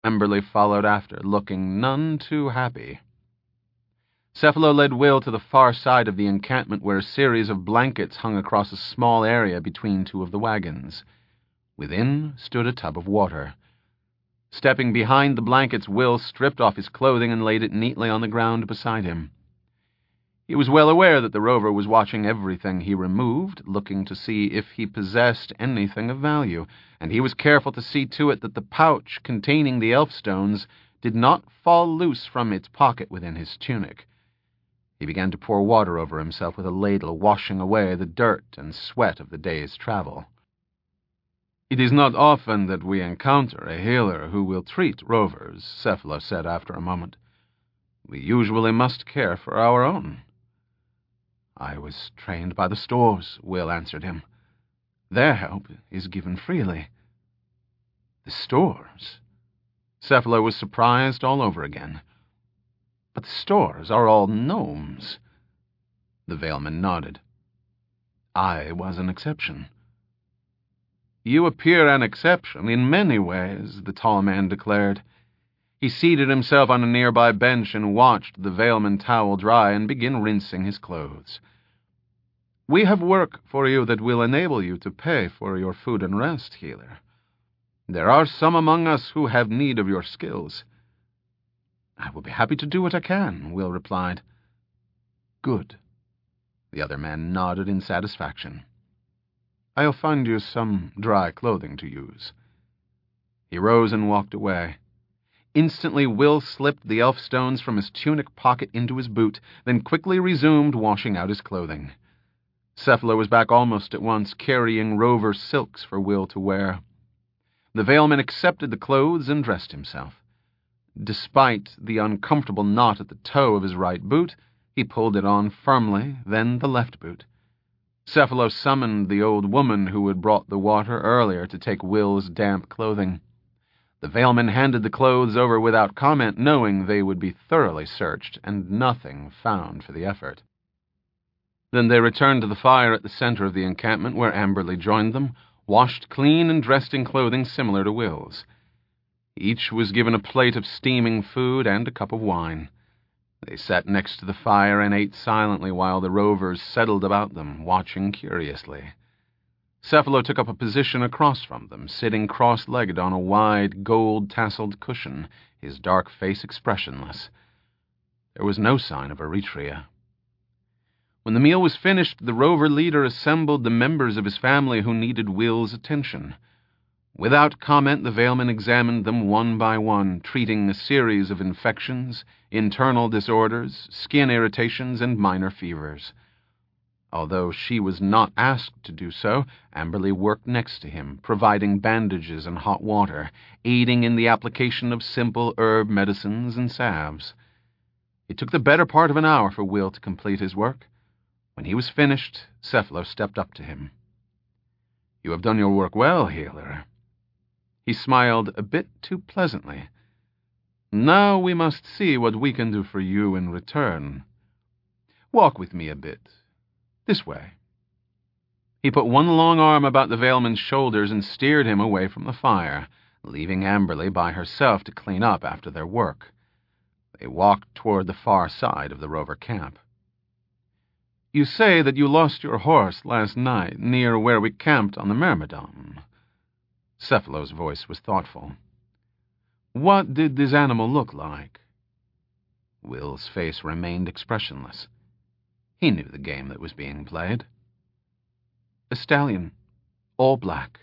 Amberley followed after, looking none too happy. Cephalo led Will to the far side of the encampment where a series of blankets hung across a small area between two of the wagons. Within stood a tub of water. Stepping behind the blankets, Will stripped off his clothing and laid it neatly on the ground beside him. He was well aware that the rover was watching everything he removed, looking to see if he possessed anything of value, and he was careful to see to it that the pouch containing the elfstones did not fall loose from its pocket within his tunic. He began to pour water over himself with a ladle, washing away the dirt and sweat of the day's travel. "It is not often that we encounter a healer who will treat rovers," Cephalo said after a moment. "We usually must care for our own." "I was trained by the stores," Will answered him. "Their help is given freely." "The stores?" Cephalo was surprised all over again. "But the stores are all gnomes." The Veilman nodded. "I was an exception." "You appear an exception in many ways," the tall man declared. He seated himself on a nearby bench and watched the Veilman towel dry and begin rinsing his clothes. "We have work for you that will enable you to pay for your food and rest, healer. There are some among us who have need of your skills." "I will be happy to do what I can," Will replied. "Good." The other man nodded in satisfaction. "I'll find you some dry clothing to use." He rose and walked away. Instantly, Will slipped the elfstones from his tunic pocket into his boot, then quickly resumed washing out his clothing. Cephalo was back almost at once, carrying rover silks for Will to wear. The Veilman accepted the clothes and dressed himself. Despite the uncomfortable knot at the toe of his right boot, he pulled it on firmly, then the left boot. Cephalo summoned the old woman who had brought the water earlier to take Will's damp clothing. The Veilman handed the clothes over without comment, knowing they would be thoroughly searched and nothing found for the effort. Then they returned to the fire at the center of the encampment, where Amberley joined them, washed clean and dressed in clothing similar to Will's. Each was given a plate of steaming food and a cup of wine. They sat next to the fire and ate silently while the rovers settled about them, watching curiously. Cephalo took up a position across from them, sitting cross-legged on a wide, gold-tasseled cushion, his dark face expressionless. There was no sign of Eretria. When the meal was finished, the rover leader assembled the members of his family who needed Will's attention. Without comment, the Veilman examined them one by one, treating a series of infections, internal disorders, skin irritations, and minor fevers. Although she was not asked to do so, Amberley worked next to him, providing bandages and hot water, aiding in the application of simple herb medicines and salves. It took the better part of an hour for Will to complete his work. When he was finished, Cephalo stepped up to him. "You have done your work well, healer." He smiled a bit too pleasantly. "Now we must see what we can do for you in return. Walk with me a bit. This way." He put one long arm about the Veilman's shoulders and steered him away from the fire, leaving Amberley by herself to clean up after their work. They walked toward the far side of the rover camp. "You say that you lost your horse last night near where we camped on the Myrmidon." Cephalo's voice was thoughtful. "What did this animal look like?" Will's face remained expressionless. He knew the game that was being played. "A stallion, all black."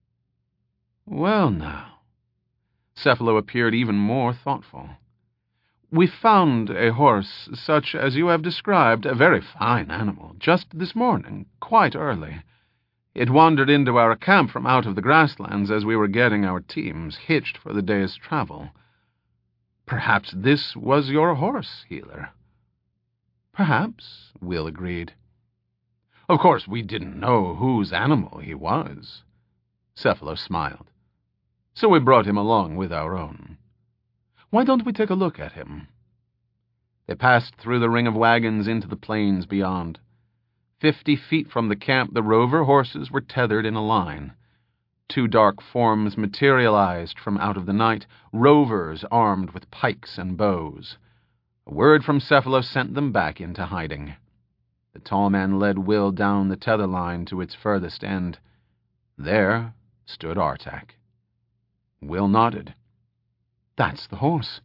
"Well now." Cephalo appeared even more thoughtful. "We found a horse such as you have described, a very fine animal, just this morning, quite early. It wandered into our camp from out of the grasslands as we were getting our teams hitched for the day's travel. Perhaps this was your horse, healer." "Perhaps," Will agreed. "Of course, we didn't know whose animal he was." Cephalo smiled. "So we brought him along with our own. Why don't we take a look at him?" They passed through the ring of wagons into the plains beyond. 50 feet from the camp, the rover horses were tethered in a line. 2 dark forms materialized from out of the night, rovers armed with pikes and bows. A word from Cephalo sent them back into hiding. The tall man led Will down the tether line to its furthest end. There stood Artak. Will nodded. "That's the horse."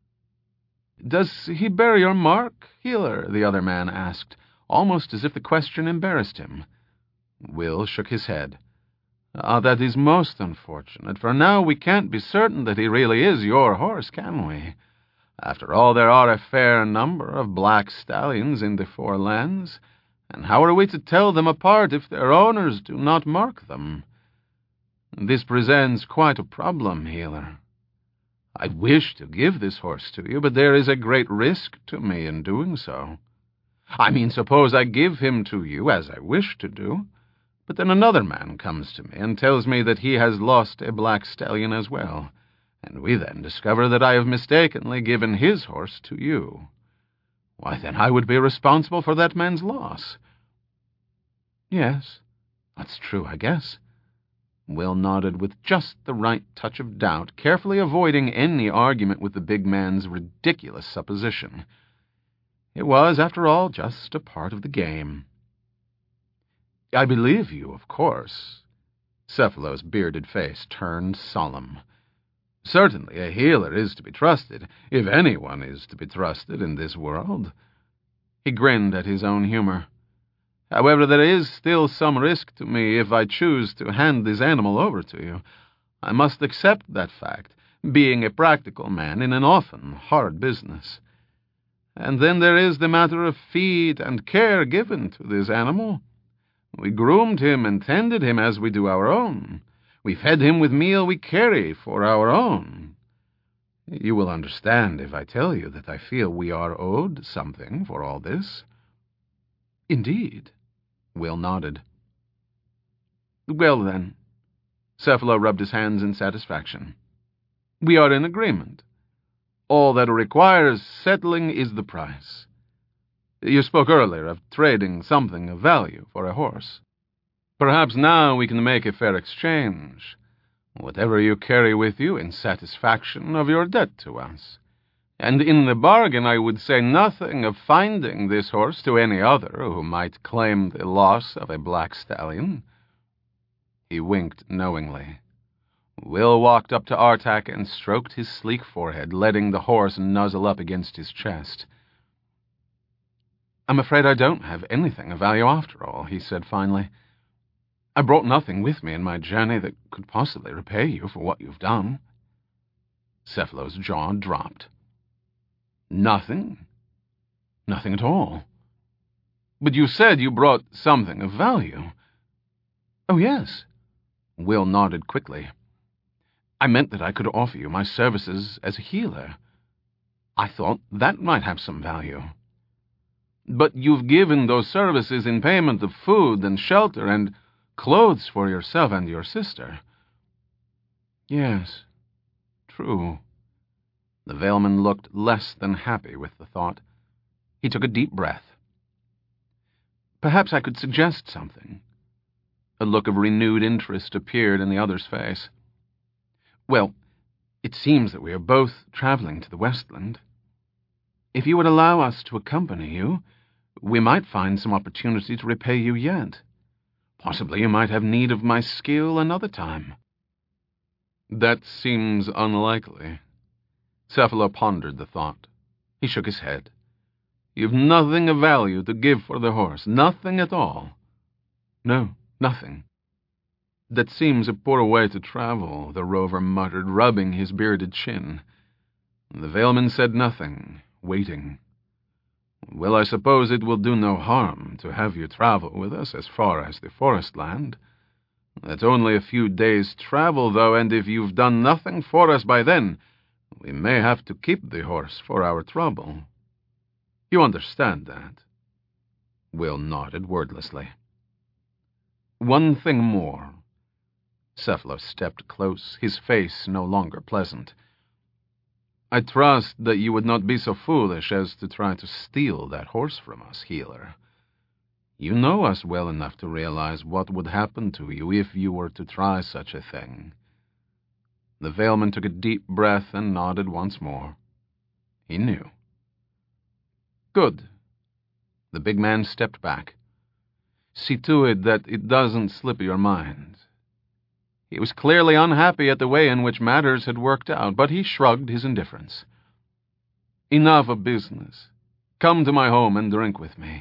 "Does he bear your mark, healer?" the other man asked, almost as if the question embarrassed him. Will shook his head. "That is most unfortunate, for now we can't be certain that he really is your horse, can we? After all, there are a fair number of black stallions in the Four Lands, and how are we to tell them apart if their owners do not mark them? This presents quite a problem, healer. I wish to give this horse to you, but there is a great risk to me in doing so. I mean, suppose I give him to you, as I wish to do, but then another man comes to me and tells me that he has lost a black stallion as well, and we then discover that I have mistakenly given his horse to you. Why, then I would be responsible for that man's loss." "Yes, that's true, I guess." Will nodded with just the right touch of doubt, carefully avoiding any argument with the big man's ridiculous supposition. It was, after all, just a part of the game. "I believe you, of course." Cephalo's bearded face turned solemn. "Certainly a healer is to be trusted, if anyone is to be trusted in this world." He grinned at his own humor. "However, there is still some risk to me if I choose to hand this animal over to you. I must accept that fact, being a practical man in an often hard business. And then there is the matter of feed and care given to this animal. We groomed him and tended him as we do our own. We fed him with meal we carry for our own. You will understand if I tell you that I feel we are owed something for all this." "Indeed?" Will nodded. "Well, then," Cephalo rubbed his hands in satisfaction, "we are in agreement. All that requires settling is the price. You spoke earlier of trading something of value for a horse. Perhaps now we can make a fair exchange. Whatever you carry with you in satisfaction of your debt to us. And in the bargain I would say nothing of finding this horse to any other who might claim the loss of a black stallion." He winked knowingly. Will walked up to Artak and stroked his sleek forehead, letting the horse nuzzle up against his chest. "I'm afraid I don't have anything of value after all," he said finally. "I brought nothing with me in my journey that could possibly repay you for what you've done." Cephalo's jaw dropped. "Nothing?" "Nothing at all." "But you said you brought something of value." "Oh, yes." Will nodded quickly. "I meant that I could offer you my services as a healer. I thought that might have some value." "But you've given those services in payment of food and shelter and clothes for yourself and your sister." "Yes, true." The Veilman looked less than happy with the thought. He took a deep breath. "Perhaps I could suggest something." A look of renewed interest appeared in the other's face. "Well, it seems that we are both traveling to the Westland. If you would allow us to accompany you, we might find some opportunity to repay you yet. Possibly you might have need of my skill another time." "That seems unlikely." Cephalo pondered the thought. He shook his head. "You've nothing of value to give for the horse, nothing at all." "No, nothing." "That seems a poor way to travel," the rover muttered, rubbing his bearded chin. The Veilman said nothing, waiting. "Well, I suppose it will do no harm to have you travel with us as far as the forest land. That's only a few days' travel, though, and if you've done nothing for us by then, we may have to keep the horse for our trouble. You understand that?" Will nodded wordlessly. "One thing more." Cephalo stepped close, his face no longer pleasant. "I trust that you would not be so foolish as to try to steal that horse from us, healer. You know us well enough to realize what would happen to you if you were to try such a thing." The Valeman took a deep breath and nodded once more. He knew. "Good." The big man stepped back. "See to it that it doesn't slip your mind." He was clearly unhappy at the way in which matters had worked out, but he shrugged his indifference. "Enough of business. Come to my home and drink with me."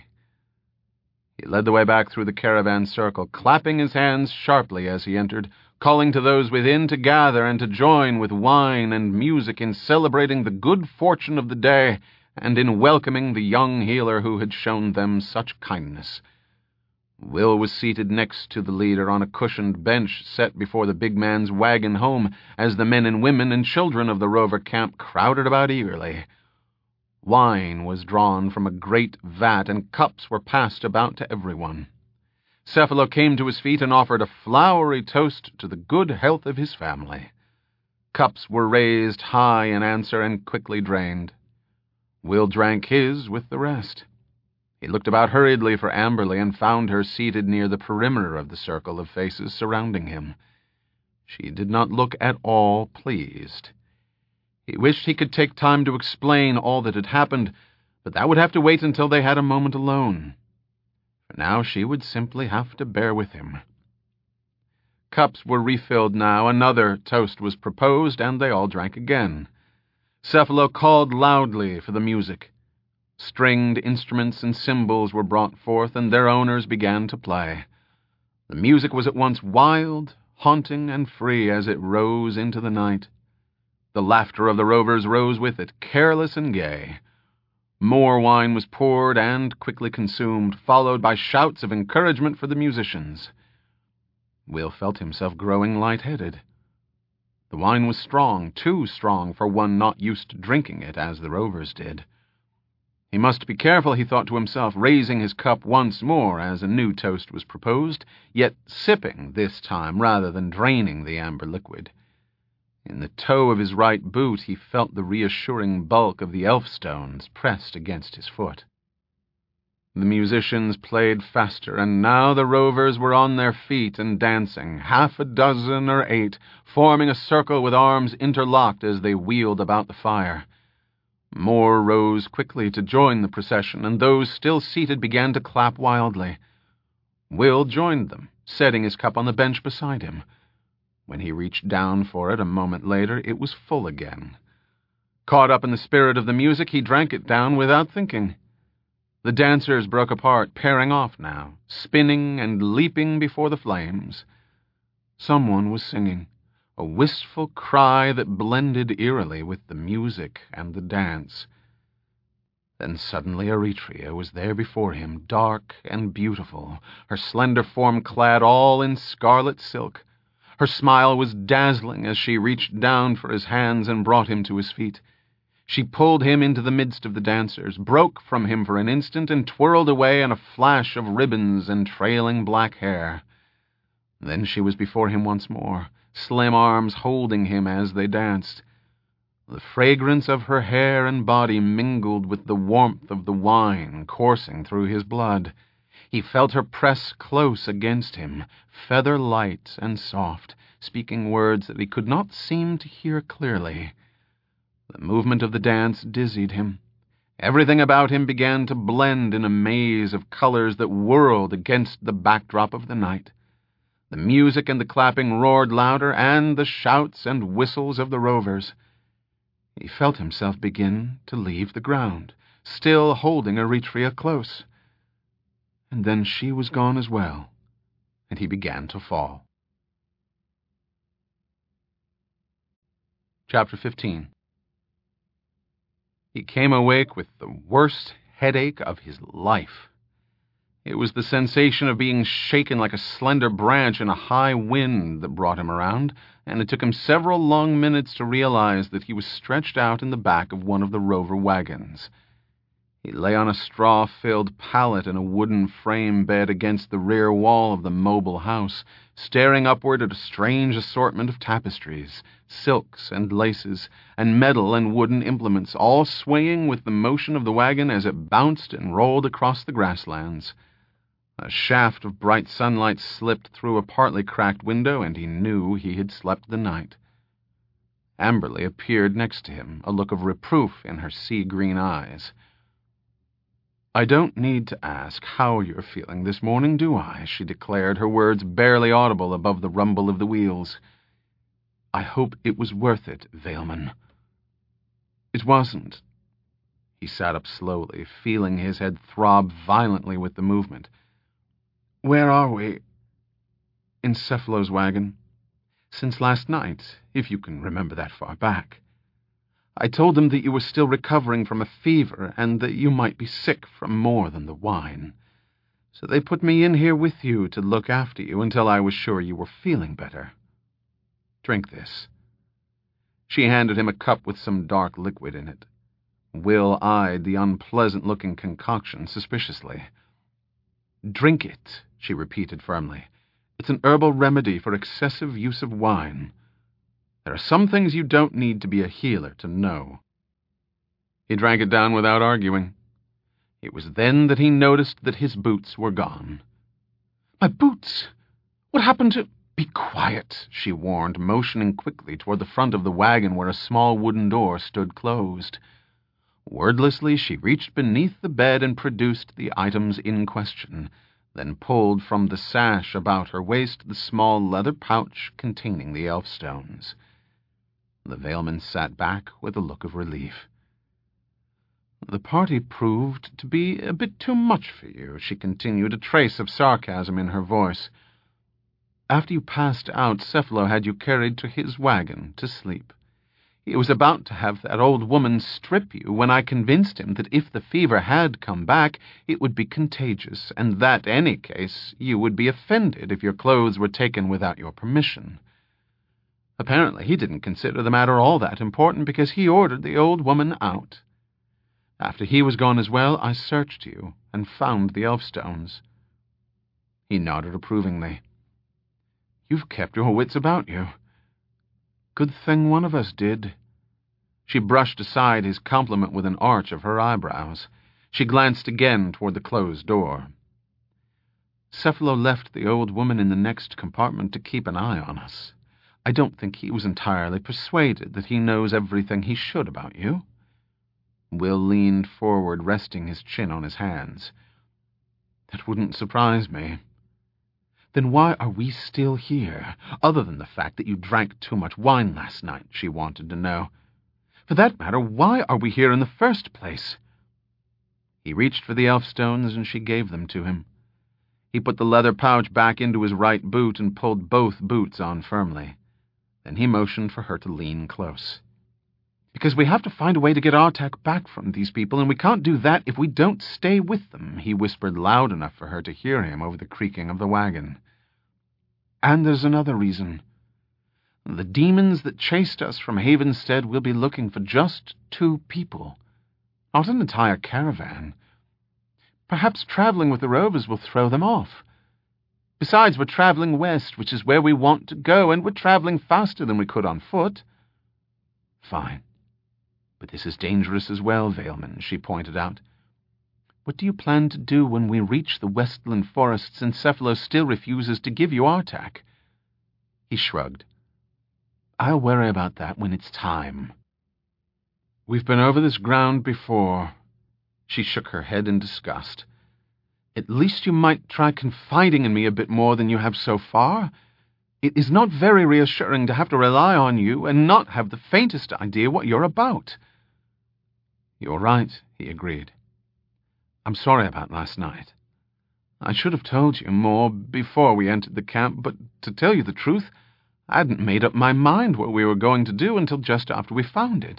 He led the way back through the caravan circle, clapping his hands sharply as he entered, calling to those within to gather and to join with wine and music in celebrating the good fortune of the day and in welcoming the young healer who had shown them such kindness. Will was seated next to the leader on a cushioned bench set before the big man's wagon home as the men and women and children of the rover camp crowded about eagerly. Wine was drawn from a great vat, and cups were passed about to everyone. Cephalo came to his feet and offered a flowery toast to the good health of his family. Cups were raised high in answer and quickly drained. Will drank his with the rest. He looked about hurriedly for Amberly and found her seated near the perimeter of the circle of faces surrounding him. She did not look at all pleased. He wished he could take time to explain all that had happened, but that would have to wait until they had a moment alone. For now she would simply have to bear with him. Cups were refilled now, another toast was proposed, and they all drank again. Cephalo called loudly for the music. Stringed instruments and cymbals were brought forth, and their owners began to play. The music was at once wild, haunting, and free as it rose into the night. The laughter of the rovers rose with it, careless and gay. More wine was poured and quickly consumed, followed by shouts of encouragement for the musicians. Will felt himself growing light-headed. The wine was strong, too strong for one not used to drinking it as the rovers did. He must be careful, he thought to himself, raising his cup once more as a new toast was proposed, yet sipping this time rather than draining the amber liquid. In the toe of his right boot he felt the reassuring bulk of the elfstones pressed against his foot. The musicians played faster, and now the rovers were on their feet and dancing, 6 or 8, forming a circle with arms interlocked as they wheeled about the fire. More rose quickly to join the procession, and those still seated began to clap wildly. Will joined them, setting his cup on the bench beside him. When he reached down for it a moment later, it was full again. Caught up in the spirit of the music, he drank it down without thinking. The dancers broke apart, pairing off now, spinning and leaping before the flames. Someone was singing, a wistful cry that blended eerily with the music and the dance. Then suddenly Eretria was there before him, dark and beautiful, her slender form clad all in scarlet silk. Her smile was dazzling as she reached down for his hands and brought him to his feet. She pulled him into the midst of the dancers, broke from him for an instant, and twirled away in a flash of ribbons and trailing black hair. Then she was before him once more, slim arms holding him as they danced. The fragrance of her hair and body mingled with the warmth of the wine coursing through his blood. He felt her press close against him, feather-light and soft, speaking words that he could not seem to hear clearly. The movement of the dance dizzied him. Everything about him began to blend in a maze of colors that whirled against the backdrop of the night. The music and the clapping roared louder, and the shouts and whistles of the rovers. He felt himself begin to leave the ground, still holding Eretria close. And then she was gone as well, and he began to fall. Chapter 15. He came awake with the worst headache of his life. It was the sensation of being shaken like a slender branch in a high wind that brought him around, and it took him several long minutes to realize that he was stretched out in the back of one of the rover wagons. He lay on a straw-filled pallet in a wooden frame bed against the rear wall of the mobile house, staring upward at a strange assortment of tapestries, silks and laces, and metal and wooden implements, all swaying with the motion of the wagon as it bounced and rolled across the grasslands. A shaft of bright sunlight slipped through a partly cracked window, and he knew he had slept the night. Amberly appeared next to him, a look of reproof in her sea-green eyes. "I don't need to ask how you're feeling this morning, do I?" she declared, her words barely audible above the rumble of the wheels. "I hope it was worth it, Vailman." "It wasn't." He sat up slowly, feeling his head throb violently with the movement. "Where are we?" "In Cephalo's wagon. Since last night, if you can remember that far back. I told them that you were still recovering from a fever and that you might be sick from more than the wine. So they put me in here with you to look after you until I was sure you were feeling better. Drink this." She handed him a cup with some dark liquid in it. Will eyed the unpleasant-looking concoction suspiciously. "Drink it," she repeated firmly. "It's an herbal remedy for excessive use of wine. There are some things you don't need to be a healer to know." He drank it down without arguing. It was then that he noticed that his boots were gone. "My boots! What happened to—" "Be quiet," she warned, motioning quickly toward the front of the wagon where a small wooden door stood closed. Wordlessly, she reached beneath the bed and produced the items in question, then pulled from the sash about her waist the small leather pouch containing the elfstones. The Vailman sat back with a look of relief. "The party proved to be a bit too much for you," she continued, a trace of sarcasm in her voice. "After you passed out, Cephalo had you carried to his wagon to sleep. He was about to have that old woman strip you when I convinced him that if the fever had come back, it would be contagious, and that, in any case, you would be offended if your clothes were taken without your permission. Apparently he didn't consider the matter all that important because he ordered the old woman out. After he was gone as well, I searched you and found the elfstones." He nodded approvingly. "You've kept your wits about you. Good thing one of us did." She brushed aside his compliment with an arch of her eyebrows. She glanced again toward the closed door. "Cephalo left the old woman in the next compartment to keep an eye on us. I don't think he was entirely persuaded that he knows everything he should about you." Will leaned forward, resting his chin on his hands. "That wouldn't surprise me." "Then why are we still here, other than the fact that you drank too much wine last night?" she wanted to know. "For that matter, why are we here in the first place?" He reached for the elfstones, and she gave them to him. He put the leather pouch back into his right boot and pulled both boots on firmly. Then he motioned for her to lean close. "Because we have to find a way to get Artak back from these people, and we can't do that if we don't stay with them," he whispered loud enough for her to hear him over the creaking of the wagon. "And there's another reason. The demons that chased us from Havenstead will be looking for just 2 people, not an entire caravan. Perhaps traveling with the Rovers will throw them off. Besides, we're traveling west, which is where we want to go, and we're traveling faster than we could on foot." "Fine. But this is dangerous as well, Vailman," she pointed out. "What do you plan to do when we reach the Westland forests and Cephalo still refuses to give you Artak?" He shrugged. "I'll worry about that when it's time." "We've been over this ground before." She shook her head in disgust. "At least you might try confiding in me a bit more than you have so far. It is not very reassuring to have to rely on you and not have the faintest idea what you're about." "You're right," he agreed. "I'm sorry about last night. I should have told you more before we entered the camp, but to tell you the truth, I hadn't made up my mind what we were going to do until just after we found it."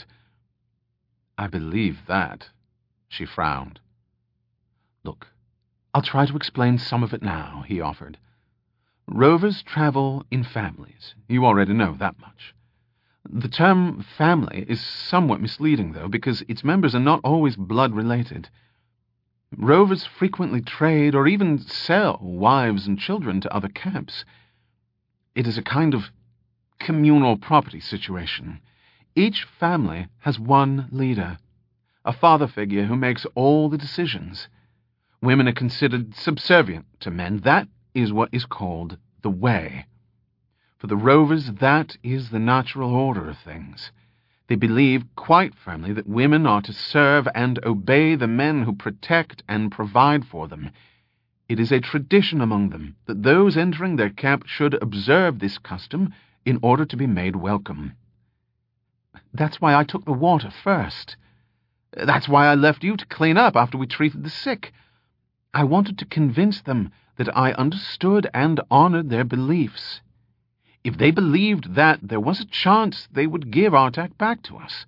"I believe that." She frowned. "Look, I'll try to explain some of it now," he offered. "Rovers travel in families. You already know that much. The term family is somewhat misleading, though, because its members are not always blood-related. Rovers frequently trade or even sell wives and children to other camps. It is a kind of communal property situation. Each family has one leader, a father figure who makes all the decisions. Women are considered subservient to men. That is what is called the way. For the Rovers, that is the natural order of things. They believe quite firmly that women are to serve and obey the men who protect and provide for them. It is a tradition among them that those entering their camp should observe this custom in order to be made welcome. That's why I took the water first. That's why I left you to clean up after we treated the sick. I wanted to convince them that I understood and honored their beliefs. If they believed that, there was a chance they would give Artak back to us.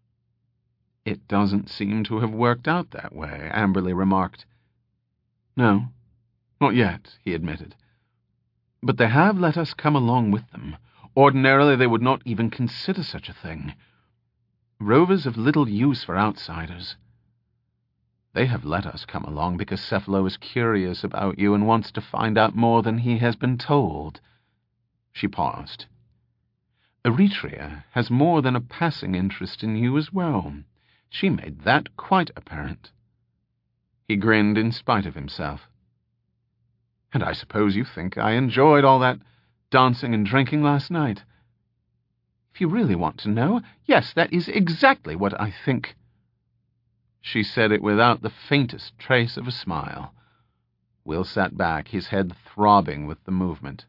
It doesn't seem to have worked out that way, Amberley remarked. No, not yet, he admitted. But they have let us come along with them. Ordinarily, they would not even consider such a thing. Rovers have little use for outsiders. They have let us come along because Cephalo is curious about you and wants to find out more than he has been told. She paused. Eretria has more than a passing interest in you as well. She made that quite apparent. He grinned in spite of himself. And I suppose you think I enjoyed all that dancing and drinking last night. If you really want to know, yes, that is exactly what I think. She said it without the faintest trace of a smile. Will sat back, his head throbbing with the movement.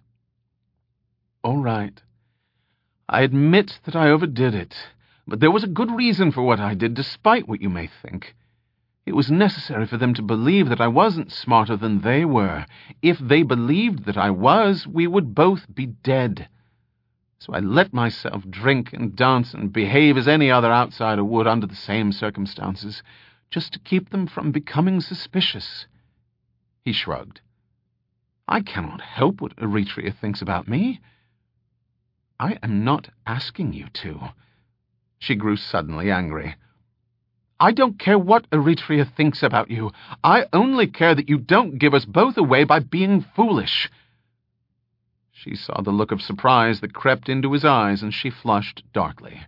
All right. I admit that I overdid it, but there was a good reason for what I did, despite what you may think. It was necessary for them to believe that I wasn't smarter than they were. If they believed that I was, we would both be dead. So I let myself drink and dance and behave as any other outsider would under the same circumstances, just to keep them from becoming suspicious. He shrugged. I cannot help what Eretria thinks about me. I am not asking you to. She grew suddenly angry. I don't care what Eretria thinks about you. I only care that you don't give us both away by being foolish. She saw the look of surprise that crept into his eyes, and she flushed darkly.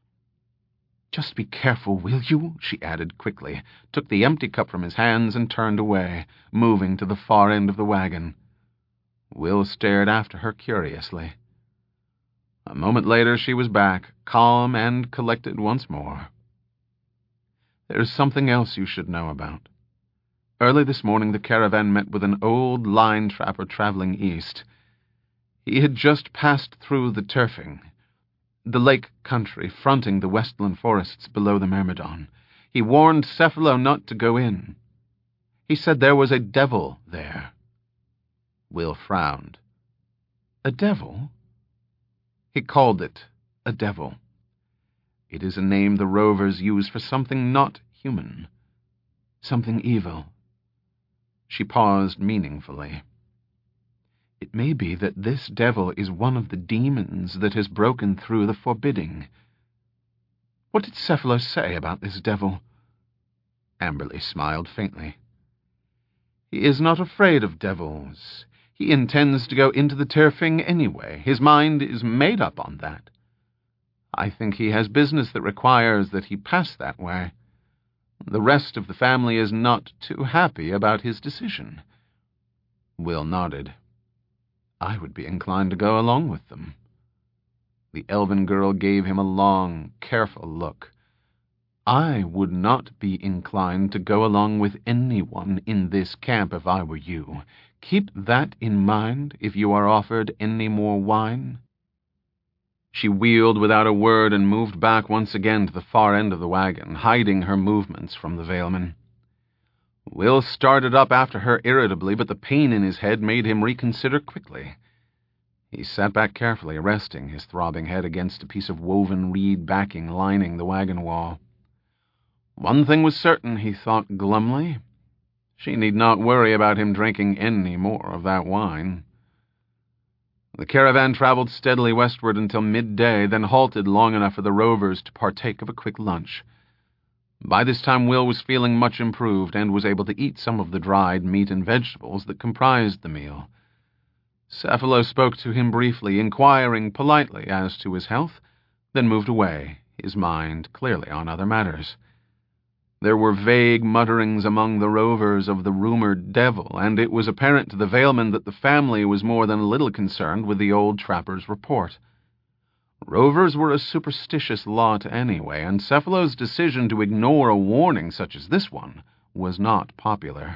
Just be careful, will you? She added quickly, took the empty cup from his hands and turned away, moving to the far end of the wagon. Will stared after her curiously. A moment later she was back, calm and collected once more. There is something else you should know about. Early this morning the caravan met with an old line trapper traveling east. He had just passed through the turfing, the lake country fronting the westland forests below the Myrmidon. He warned Cephalo not to go in. He said there was a devil there. Will frowned. A devil? He called it a devil. It is a name the Rovers use for something not human, something evil. She paused meaningfully. It may be that this devil is one of the demons that has broken through the forbidding. What did Cephalo say about this devil? Amberley smiled faintly. He is not afraid of devils. He intends to go into the turfing anyway. His mind is made up on that. I think he has business that requires that he pass that way. The rest of the family is not too happy about his decision. Will nodded. I would be inclined to go along with them. The elven girl gave him a long, careful look. I would not be inclined to go along with anyone in this camp if I were you. Keep that in mind if you are offered any more wine. She wheeled without a word and moved back once again to the far end of the wagon, hiding her movements from the Valeman. Will started up after her irritably, but the pain in his head made him reconsider quickly. He sat back carefully, resting his throbbing head against a piece of woven reed backing lining the wagon wall. One thing was certain, he thought glumly. She need not worry about him drinking any more of that wine. The caravan traveled steadily westward until midday, then halted long enough for the Rovers to partake of a quick lunch. By this time Will was feeling much improved and was able to eat some of the dried meat and vegetables that comprised the meal. Cephalo spoke to him briefly, inquiring politely as to his health, then moved away, his mind clearly on other matters. There were vague mutterings among the rovers of the rumored devil, and it was apparent to the Valeman that the family was more than a little concerned with the old trapper's report. Rovers were a superstitious lot anyway, and Cephalo's decision to ignore a warning such as this one was not popular.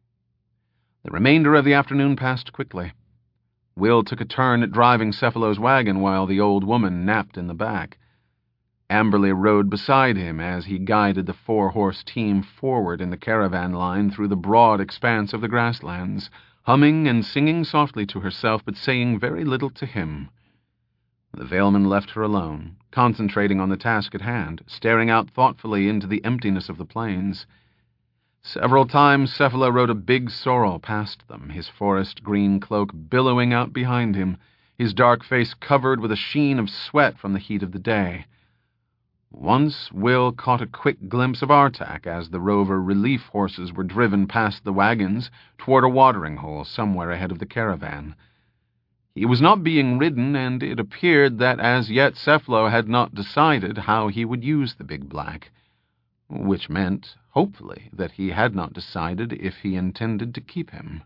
The remainder of the afternoon passed quickly. Will took a turn at driving Cephalo's wagon while the old woman napped in the back. Amberley rode beside him as he guided the 4-horse team forward in the caravan line through the broad expanse of the grasslands, humming and singing softly to herself but saying very little to him. The Valeman left her alone, concentrating on the task at hand, staring out thoughtfully into the emptiness of the plains. Several times Cephalo rode a big sorrel past them, his forest-green cloak billowing out behind him, his dark face covered with a sheen of sweat from the heat of the day. Once Will caught a quick glimpse of Artak as the rover relief horses were driven past the wagons toward a watering hole somewhere ahead of the caravan. He was not being ridden, and it appeared that as yet Cephalo had not decided how he would use the big black, which meant, hopefully, that he had not decided if he intended to keep him.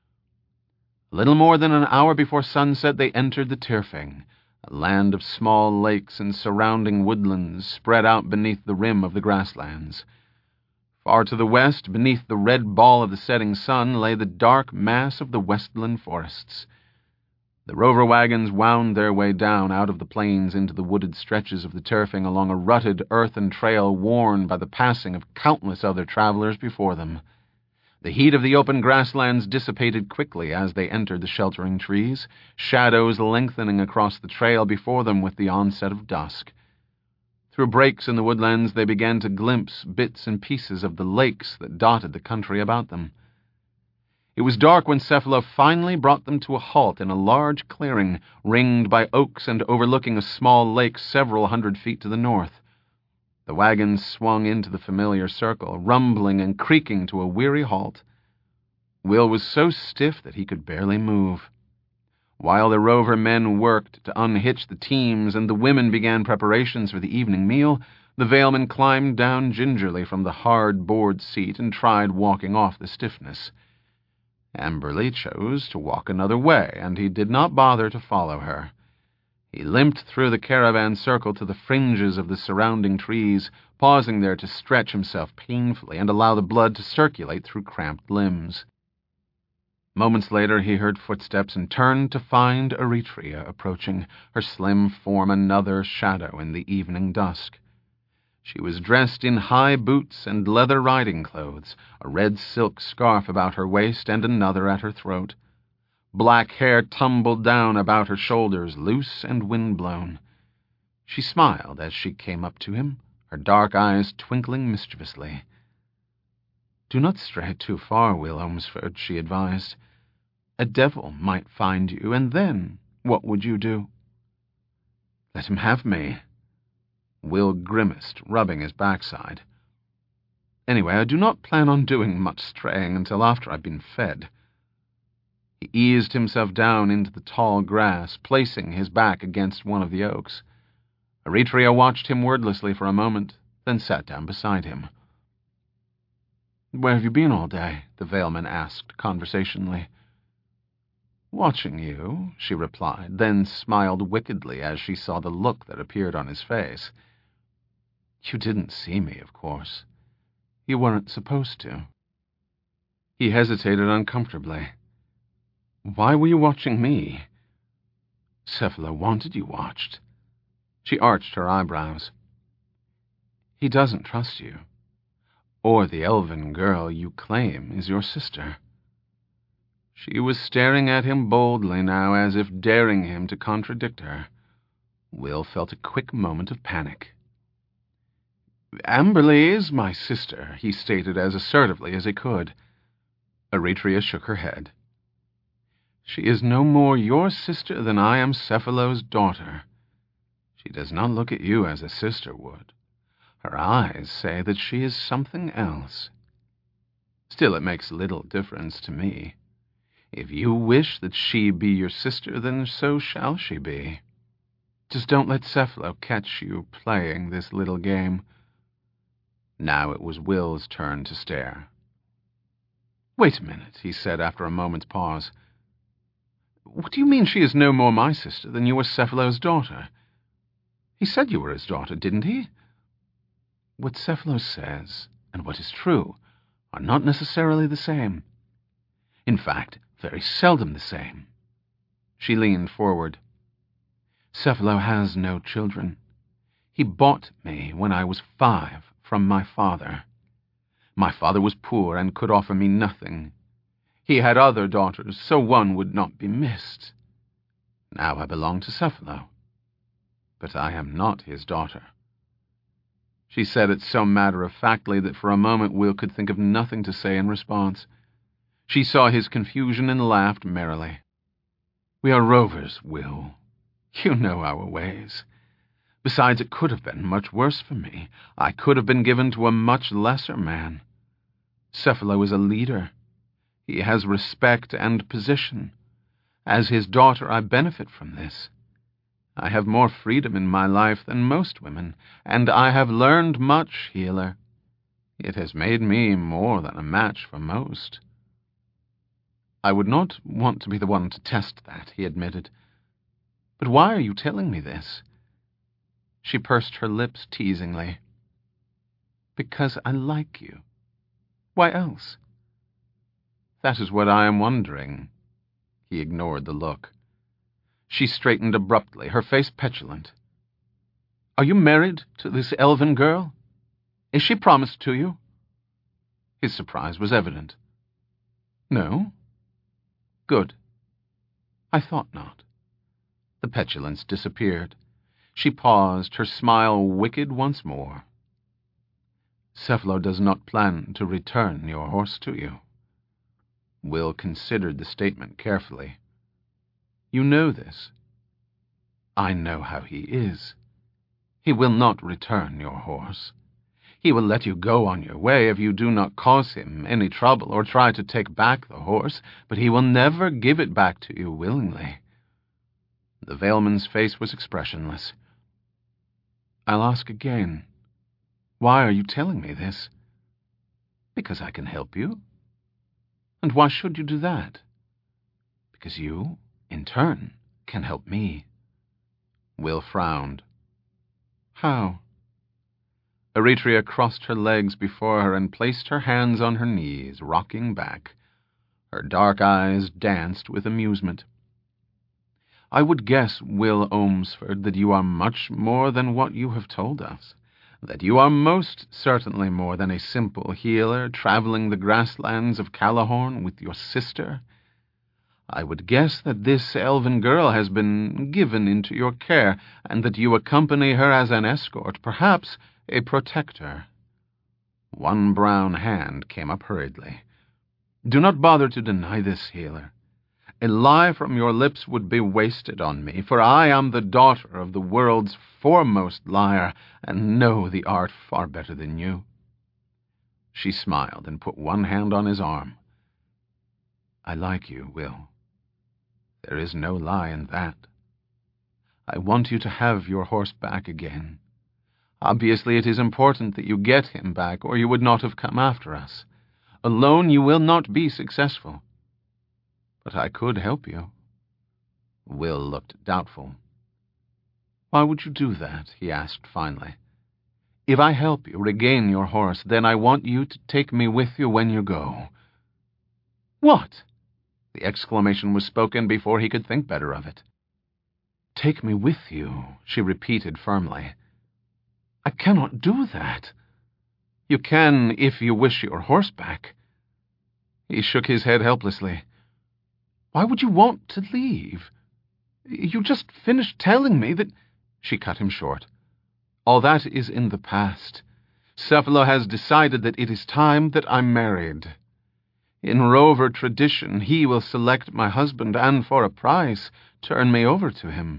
A little more than an hour before sunset they entered the Tirfing, a land of small lakes and surrounding woodlands spread out beneath the rim of the grasslands. Far to the west, beneath the red ball of the setting sun, lay the dark mass of the Westland forests. The rover wagons wound their way down out of the plains into the wooded stretches of the Tirfing along a rutted earthen trail worn by the passing of countless other travelers before them. The heat of the open grasslands dissipated quickly as they entered the sheltering trees, shadows lengthening across the trail before them with the onset of dusk. Through breaks in the woodlands they began to glimpse bits and pieces of the lakes that dotted the country about them. It was dark when Cephalo finally brought them to a halt in a large clearing, ringed by oaks and overlooking a small lake several hundred feet to the north. The wagons swung into the familiar circle, rumbling and creaking to a weary halt. Will was so stiff that he could barely move. While the rover men worked to unhitch the teams and the women began preparations for the evening meal, the Valeman climbed down gingerly from the hard board seat and tried walking off the stiffness. Amberley chose to walk another way, and he did not bother to follow her. He limped through the caravan circle to the fringes of the surrounding trees, pausing there to stretch himself painfully and allow the blood to circulate through cramped limbs. Moments later he heard footsteps and turned to find Eretria approaching, her slim form another shadow in the evening dusk. She was dressed in high boots and leather riding clothes, a red silk scarf about her waist and another at her throat. Black hair tumbled down about her shoulders, loose and wind-blown. She smiled as she came up to him, her dark eyes twinkling mischievously. "Do not stray too far, Will Ormsford," she advised. "A devil might find you, and then what would you do?" "Let him have me." Will grimaced, rubbing his backside. "Anyway, I do not plan on doing much straying until after I've been fed." He eased himself down into the tall grass, placing his back against one of the oaks. Eretria watched him wordlessly for a moment, then sat down beside him. "Where have you been all day?" the Valeman asked conversationally. "Watching you," she replied, then smiled wickedly as she saw the look that appeared on his face. "You didn't see me, of course. You weren't supposed to." He hesitated uncomfortably. "Why were you watching me?" "Cephalo wanted you watched." She arched her eyebrows. "He doesn't trust you, or the elven girl you claim is your sister." She was staring at him boldly now, as if daring him to contradict her. Will felt a quick moment of panic. "Amberley is my sister," he stated as assertively as he could. Eretria shook her head. "She is no more your sister than I am Cephalo's daughter. She does not look at you as a sister would. Her eyes say that she is something else. Still, it makes little difference to me. If you wish that she be your sister, then so shall she be. Just don't let Cephalo catch you playing this little game." Now it was Will's turn to stare. "Wait a minute," he said after a moment's pause. "What do you mean she is no more my sister than you are Cephalo's daughter? He said you were his daughter, didn't he?" "What Cephalo says, and what is true, are not necessarily the same. In fact, very seldom the same." She leaned forward. "Cephalo has no children. He bought me when I was 5 from my father. My father was poor and could offer me nothing. He had other daughters, so one would not be missed. Now I belong to Cephalo, but I am not his daughter." She said it so matter-of-factly that for a moment Will could think of nothing to say in response. She saw his confusion and laughed merrily. "We are rovers, Will. You know our ways. Besides, it could have been much worse for me. I could have been given to a much lesser man. Cephalo is a leader. He has respect and position. As his daughter, I benefit from this. I have more freedom in my life than most women, and I have learned much, Healer. It has made me more than a match for most." "I would not want to be the one to test that," he admitted. "But why are you telling me this?" She pursed her lips teasingly. "Because I like you. Why else?" "That is what I am wondering." He ignored the look. She straightened abruptly, her face petulant. "Are you married to this elven girl? Is she promised to you?" His surprise was evident. "No?" "Good. I thought not." The petulance disappeared. She paused, her smile wicked once more. "Cephalo does not plan to return your horse to you." Will considered the statement carefully. "You know this?" "I know how he is. He will not return your horse. He will let you go on your way if you do not cause him any trouble or try to take back the horse, but he will never give it back to you willingly." The Valeman's face was expressionless. "I'll ask again. Why are you telling me this?" "Because I can help you." "And why should you do that?" "Because you, in turn, can help me." Will frowned. "How?" Eretria crossed her legs before her and placed her hands on her knees, rocking back. Her dark eyes danced with amusement. "I would guess, Will Ohmsford, that you are much more than what you have told us, that you are most certainly more than a simple healer traveling the grasslands of Callahorn with your sister. I would guess that this elven girl has been given into your care, and that you accompany her as an escort, perhaps a protector." One brown hand came up hurriedly. "Do not bother to deny this, healer. A lie from your lips would be wasted on me, for I am the daughter of the world's foremost liar, and know the art far better than you." She smiled and put one hand on his arm. "I like you, Will. There is no lie in that. I want you to have your horse back again. Obviously it is important that you get him back, or you would not have come after us. Alone you will not be successful. But I could help you." Will looked doubtful. "Why would you do that?" he asked finally. "If I help you regain your horse, then I want you to take me with you when you go." "What?" The exclamation was spoken before he could think better of it. "Take me with you," she repeated firmly. "I cannot do that." "You can if you wish your horse back." He shook his head helplessly. "Why would you want to leave? You just finished telling me that—" She cut him short. "All that is in the past. Cephalo has decided that it is time that I married. In rover tradition, he will select my husband and, for a price, turn me over to him.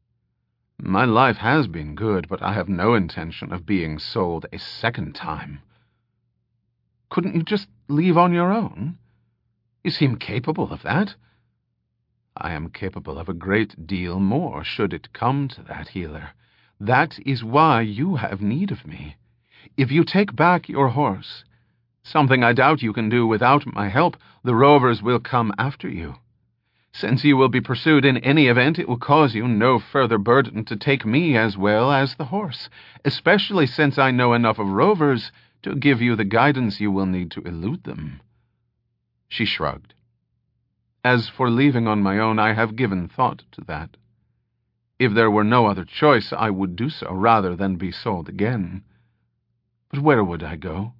My life has been good, but I have no intention of being sold a second time." "Couldn't you just leave on your own? You seem capable of that." "I am capable of a great deal more, should it come to that, healer. That is why you have need of me. If you take back your horse, something I doubt you can do without my help, the rovers will come after you. Since you will be pursued in any event, it will cause you no further burden to take me as well as the horse, especially since I know enough of rovers to give you the guidance you will need to elude them." She shrugged. "As for leaving on my own, I have given thought to that. If there were no other choice, I would do so rather than be sold again. But where would I go?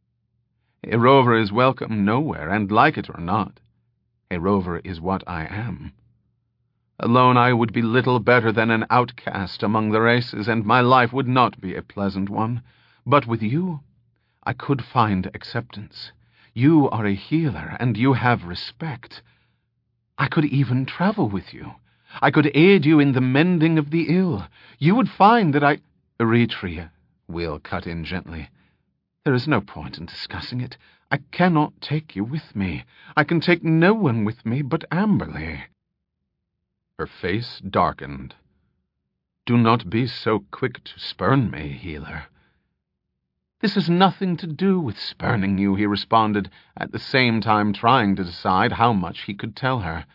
A rover is welcome nowhere, and like it or not, a rover is what I am. Alone I would be little better than an outcast among the races, and my life would not be a pleasant one. But with you, I could find acceptance. You are a healer, and you have respect. I could even travel with you. I could aid you in the mending of the ill. You would find that I—" "Eretria," Will cut in gently. "There is no point in discussing it. I cannot take you with me. I can take no one with me but Amberley." Her face darkened. "Do not be so quick to spurn me, healer." "This has nothing to do with spurning you," he responded, at the same time trying to decide how much he could tell her.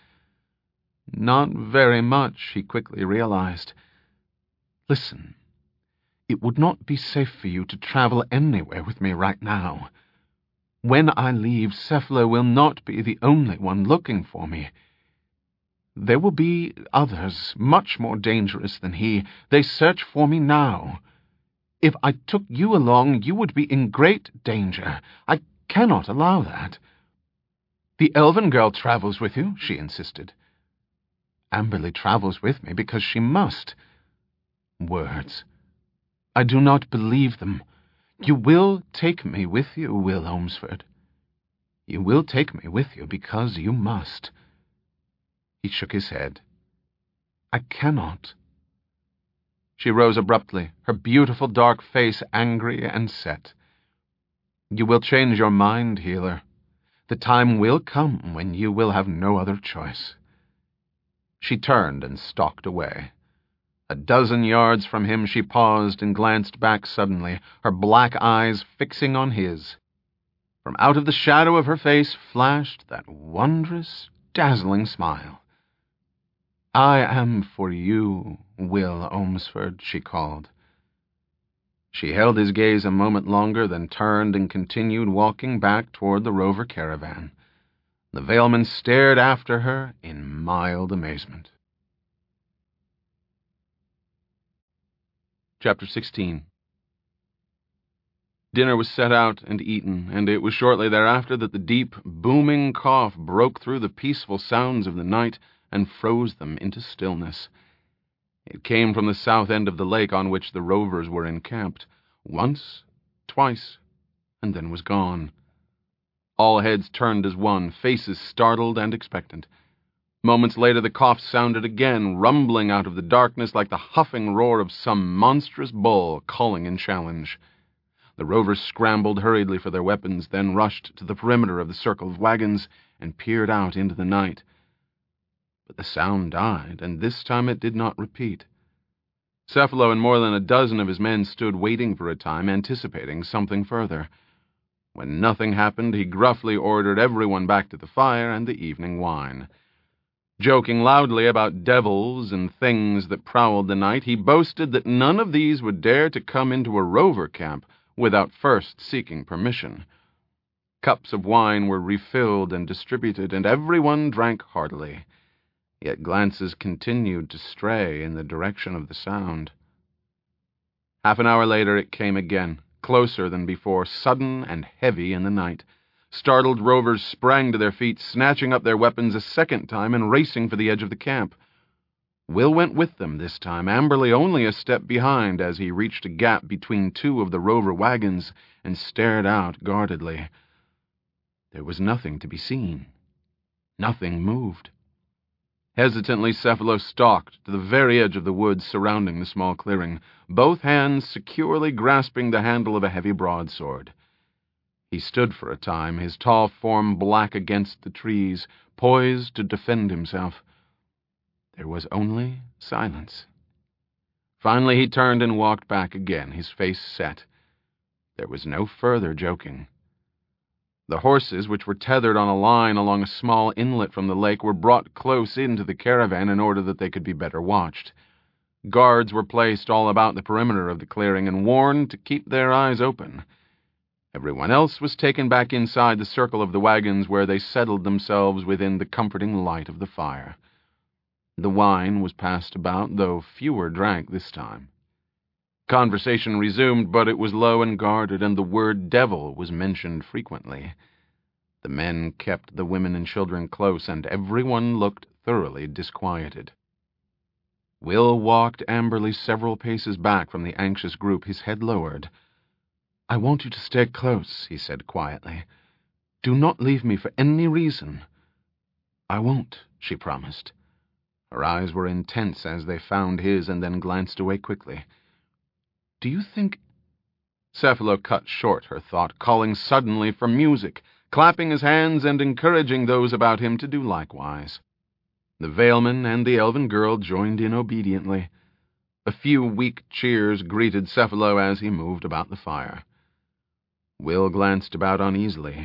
Not very much, he quickly realized. "Listen, it would not be safe for you to travel anywhere with me right now. When I leave, Cephalo will not be the only one looking for me. There will be others, much more dangerous than he. They search for me now. If I took you along, you would be in great danger. I cannot allow that." "The elven girl travels with you," she insisted. "Amberley travels with me because she must." Words. I do not believe them. You will take me with you, Will Holmesford. You will take me with you because you must. He shook his head. "I cannot." She rose abruptly, her beautiful dark face angry and set. "You will change your mind, healer. The time will come when you will have no other choice." She turned and stalked away. A dozen yards from him she paused and glanced back suddenly, her black eyes fixing on his. From out of the shadow of her face flashed that wondrous, dazzling smile. "I am for you, Will Holmesford," she called. She held his gaze a moment longer, then turned and continued walking back toward the rover caravan. The Valeman stared after her in mild amazement. Chapter 16. Dinner was set out and eaten, and it was shortly thereafter that the deep, booming cough broke through the peaceful sounds of the night and froze them into stillness. It came from the south end of the lake on which the rovers were encamped, once, twice, and then was gone. All heads turned as one, faces startled and expectant. Moments later the cough sounded again, rumbling out of the darkness like the huffing roar of some monstrous bull calling in challenge. The rovers scrambled hurriedly for their weapons, then rushed to the perimeter of the circle of wagons and peered out into the night. But the sound died, and this time it did not repeat. Cephalo and more than a dozen of his men stood waiting for a time, anticipating something further. When nothing happened, he gruffly ordered everyone back to the fire and the evening wine. Joking loudly about devils and things that prowled the night, he boasted that none of these would dare to come into a rover camp without first seeking permission. Cups of wine were refilled and distributed, and everyone drank heartily. Yet glances continued to stray in the direction of the sound. Half an hour later it came again, closer than before, sudden and heavy in the night. Startled rovers sprang to their feet, snatching up their weapons a second time and racing for the edge of the camp. Will went with them this time, Amberley only a step behind as he reached a gap between two of the rover wagons and stared out guardedly. There was nothing to be seen. Nothing moved. Hesitantly, Cephalo stalked to the very edge of the woods surrounding the small clearing, both hands securely grasping the handle of a heavy broadsword. He stood for a time, his tall form black against the trees, poised to defend himself. There was only silence. Finally he turned and walked back again, his face set. There was no further joking. The horses, which were tethered on a line along a small inlet from the lake, were brought close into the caravan in order that they could be better watched. Guards were placed all about the perimeter of the clearing and warned to keep their eyes open. Everyone else was taken back inside the circle of the wagons, where they settled themselves within the comforting light of the fire. The wine was passed about, though fewer drank this time. Conversation resumed, but it was low and guarded, and the word devil was mentioned frequently. The men kept the women and children close, and everyone looked thoroughly disquieted. Will walked Amberley several paces back from the anxious group, his head lowered. "I want you to stay close," he said quietly. "Do not leave me for any reason." "I won't," she promised. Her eyes were intense as they found his and then glanced away quickly. "Do you think—" Cephalo cut short her thought, calling suddenly for music, clapping his hands and encouraging those about him to do likewise. The Valeman and the elven girl joined in obediently. A few weak cheers greeted Cephalo as he moved about the fire. Will glanced about uneasily.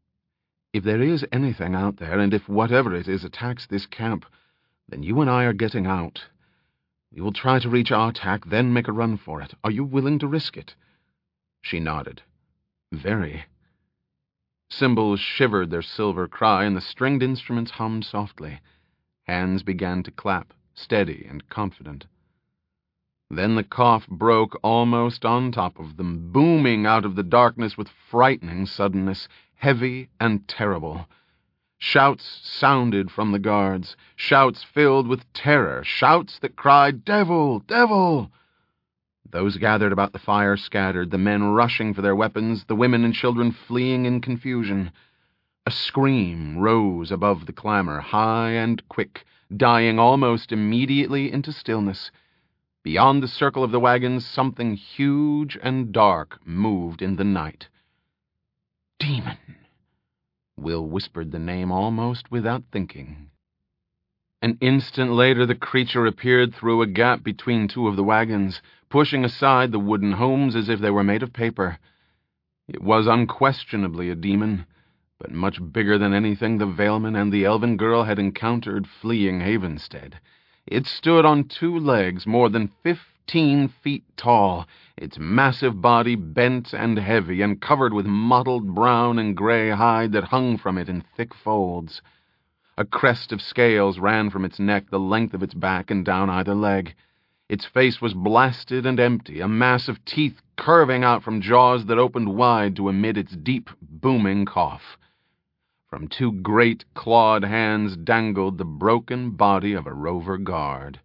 "If there is anything out there, and if whatever it is attacks this camp, then you and I are getting out. We will try to reach Artak, then make a run for it. Are you willing to risk it?" She nodded. "Very." Cymbals shivered their silver cry, and the stringed instruments hummed softly. Hands began to clap, steady and confident. Then the cough broke almost on top of them, booming out of the darkness with frightening suddenness, heavy and terrible. Shouts sounded from the guards, shouts filled with terror, shouts that cried, "Devil! Devil!" Those gathered about the fire scattered, the men rushing for their weapons, the women and children fleeing in confusion. A scream rose above the clamor, high and quick, dying almost immediately into stillness. Beyond the circle of the wagons, something huge and dark moved in the night. "Demon!" Will whispered the name almost without thinking. An instant later, the creature appeared through a gap between two of the wagons, pushing aside the wooden homes as if they were made of paper. It was unquestionably a demon, but much bigger than anything the Valeman and the elven girl had encountered fleeing Havenstead. It stood on two legs more than 15 feet tall, its massive body bent and heavy and covered with mottled brown and gray hide that hung from it in thick folds. A crest of scales ran from its neck the length of its back and down either leg. Its face was blasted and empty, a mass of teeth curving out from jaws that opened wide to emit its deep, booming cough. From two great clawed hands dangled the broken body of a rover guard.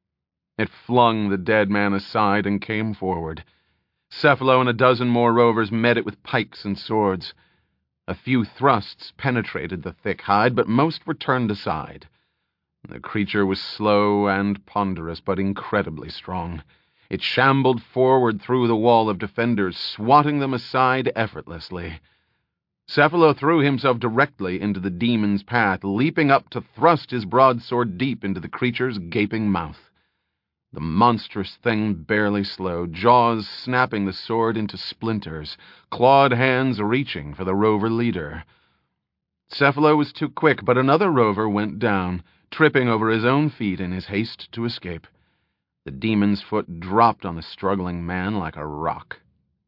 It flung the dead man aside and came forward. Cephalo and a dozen more rovers met it with pikes and swords. A few thrusts penetrated the thick hide, but most were turned aside. The creature was slow and ponderous, but incredibly strong. It shambled forward through the wall of defenders, swatting them aside effortlessly. Cephalo threw himself directly into the demon's path, leaping up to thrust his broadsword deep into the creature's gaping mouth. The monstrous thing barely slowed, jaws snapping the sword into splinters, clawed hands reaching for the rover leader. Cephalo was too quick, but another rover went down, tripping over his own feet in his haste to escape. The demon's foot dropped on the struggling man like a rock.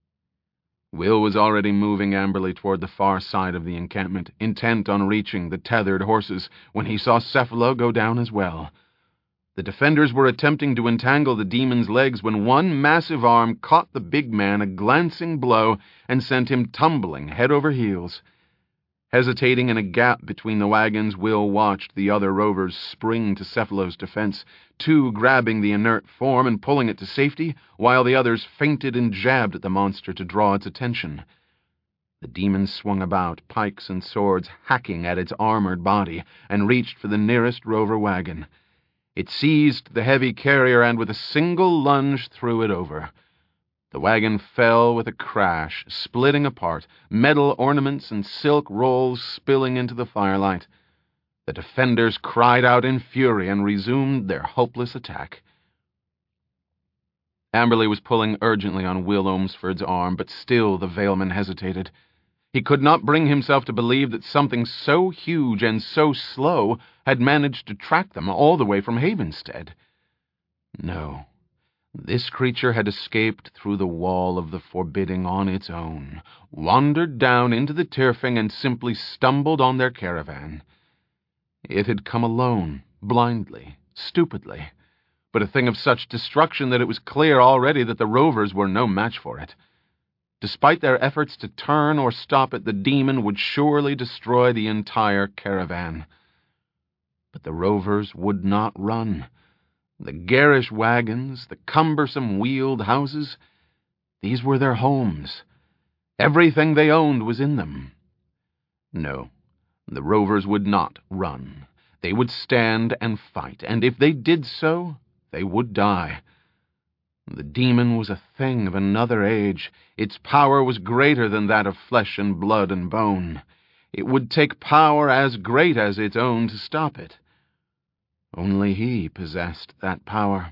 Will was already moving Amberley toward the far side of the encampment, intent on reaching the tethered horses, when he saw Cephalo go down as well. The defenders were attempting to entangle the demon's legs when one massive arm caught the big man a glancing blow and sent him tumbling head over heels. Hesitating in a gap between the wagons, Will watched the other rovers spring to Cephalo's defense, two grabbing the inert form and pulling it to safety, while the others feinted and jabbed at the monster to draw its attention. The demon swung about, pikes and swords hacking at its armored body, and reached for the nearest rover wagon. It seized the heavy carrier and with a single lunge threw it over. The wagon fell with a crash, splitting apart, metal ornaments and silk rolls spilling into the firelight. The defenders cried out in fury and resumed their hopeless attack. Amberley was pulling urgently on Will Ohmsford's arm, but still the Valeman hesitated. He could not bring himself to believe that something so huge and so slow had managed to track them all the way from Havenstead. No, this creature had escaped through the wall of the forbidding on its own, wandered down into the Tirfing, and simply stumbled on their caravan. It had come alone, blindly, stupidly, but a thing of such destruction that it was clear already that the rovers were no match for it. Despite their efforts to turn or stop it, the demon would surely destroy the entire caravan. But the rovers would not run. The garish wagons, the cumbersome wheeled houses, these were their homes. Everything they owned was in them. No, the rovers would not run. They would stand and fight, and if they did so, they would die. The demon was a thing of another age. Its power was greater than that of flesh and blood and bone. It would take power as great as its own to stop it. Only he possessed that power.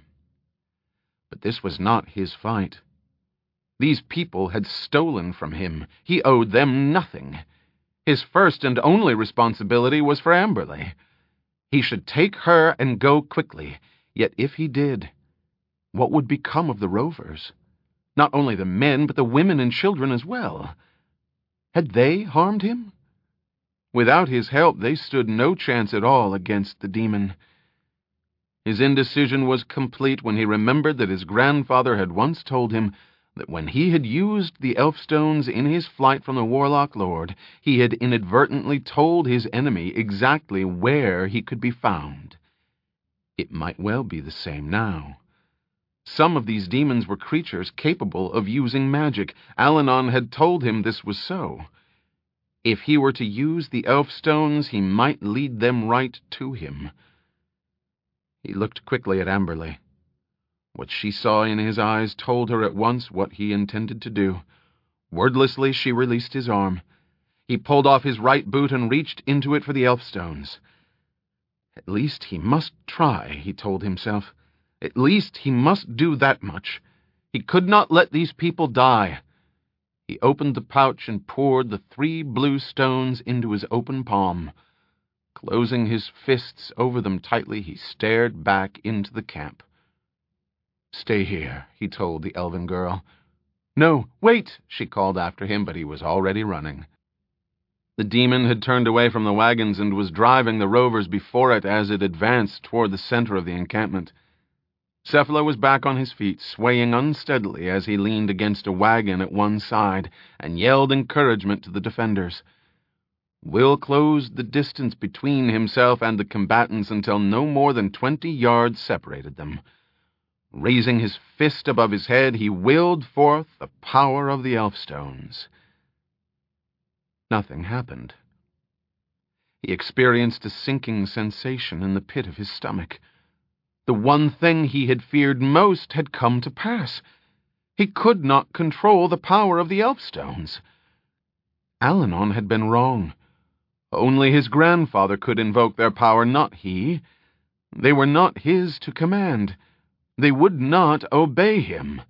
But this was not his fight. These people had stolen from him. He owed them nothing. His first and only responsibility was for Amberley. He should take her and go quickly. Yet if he did, what would become of the rovers? Not only the men, but the women and children as well. Had they harmed him? Without his help, they stood no chance at all against the demon. His indecision was complete when he remembered that his grandfather had once told him that when he had used the Elfstones in his flight from the Warlock Lord, he had inadvertently told his enemy exactly where he could be found. It might well be the same now. Some of these demons were creatures capable of using magic. Allanon had told him this was so. If he were to use the Elfstones, he might lead them right to him. He looked quickly at Amberley. What she saw in his eyes told her at once what he intended to do. Wordlessly, she released his arm. He pulled off his right boot and reached into it for the Elfstones. At least he must try, he told himself. At least he must do that much. He could not let these people die. He opened the pouch and poured the 3 blue stones into his open palm. Closing his fists over them tightly, he stared back into the camp. "Stay here," he told the elven girl. "No, wait," she called after him, but he was already running. The demon had turned away from the wagons and was driving the rovers before it as it advanced toward the center of the encampment. Cephala was back on his feet, swaying unsteadily as he leaned against a wagon at one side and yelled encouragement to the defenders. Will closed the distance between himself and the combatants until no more than 20 yards separated them. Raising his fist above his head, he willed forth the power of the Elfstones. Nothing happened. He experienced a sinking sensation in the pit of his stomach. The one thing he had feared most had come to pass. He could not control the power of the Elfstones. Allanon had been wrong. Only his grandfather could invoke their power, not he. They were not his to command. They would not obey him.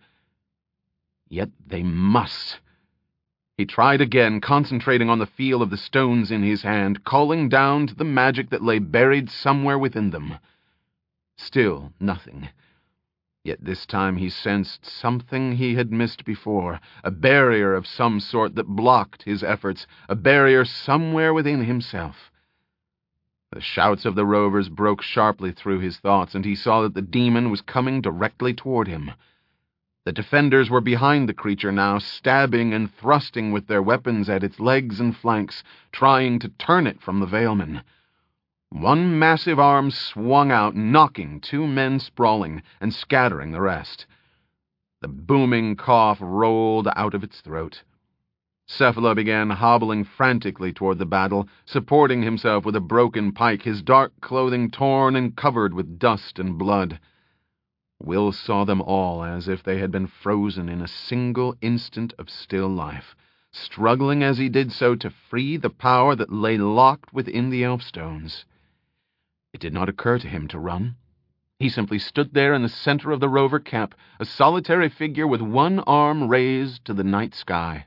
Yet they must. He tried again, concentrating on the feel of the stones in his hand, calling down to the magic that lay buried somewhere within them. Still nothing. Yet this time he sensed something he had missed before, a barrier of some sort that blocked his efforts, a barrier somewhere within himself. The shouts of the rovers broke sharply through his thoughts, and he saw that the demon was coming directly toward him. The defenders were behind the creature now, stabbing and thrusting with their weapons at its legs and flanks, trying to turn it from the Valeman. One massive arm swung out, knocking 2 men sprawling and scattering the rest. The booming cough rolled out of its throat. Cephala began hobbling frantically toward the battle, supporting himself with a broken pike, his dark clothing torn and covered with dust and blood. Will saw them all as if they had been frozen in a single instant of still life, struggling as he did so to free the power that lay locked within the Elfstones. It did not occur to him to run. He simply stood there in the center of the rover camp, a solitary figure with one arm raised to the night sky.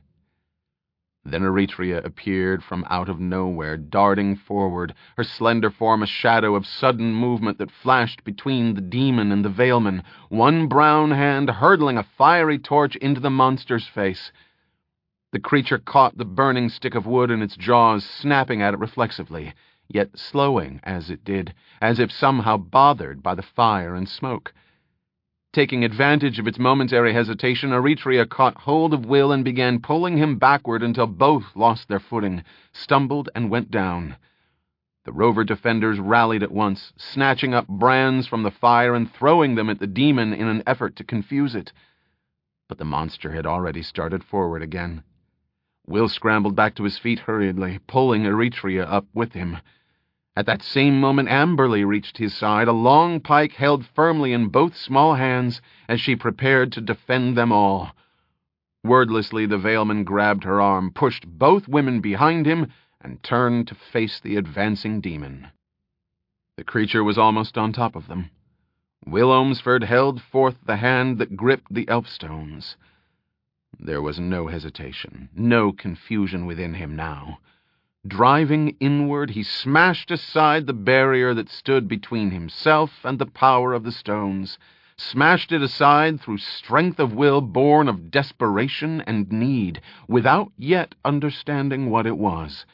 Then Eretria appeared from out of nowhere, darting forward, her slender form a shadow of sudden movement that flashed between the demon and the Veilman, one brown hand hurtling a fiery torch into the monster's face. The creature caught the burning stick of wood in its jaws, snapping at it reflexively, yet slowing as it did, as if somehow bothered by the fire and smoke. Taking advantage of its momentary hesitation, Eretria caught hold of Will and began pulling him backward until both lost their footing, stumbled, and went down. The rover defenders rallied at once, snatching up brands from the fire and throwing them at the demon in an effort to confuse it. But the monster had already started forward again. Will scrambled back to his feet hurriedly, pulling Eretria up with him. At that same moment Amberly reached his side, a long pike held firmly in both small hands as she prepared to defend them all. Wordlessly the Veilman grabbed her arm, pushed both women behind him, and turned to face the advancing demon. The creature was almost on top of them. Will Ohmsford held forth the hand that gripped the elfstones. There was no hesitation, no confusion within him now. Driving inward, he smashed aside the barrier that stood between himself and the power of the stones, smashed it aside through strength of will born of desperation and need, without yet understanding what it was.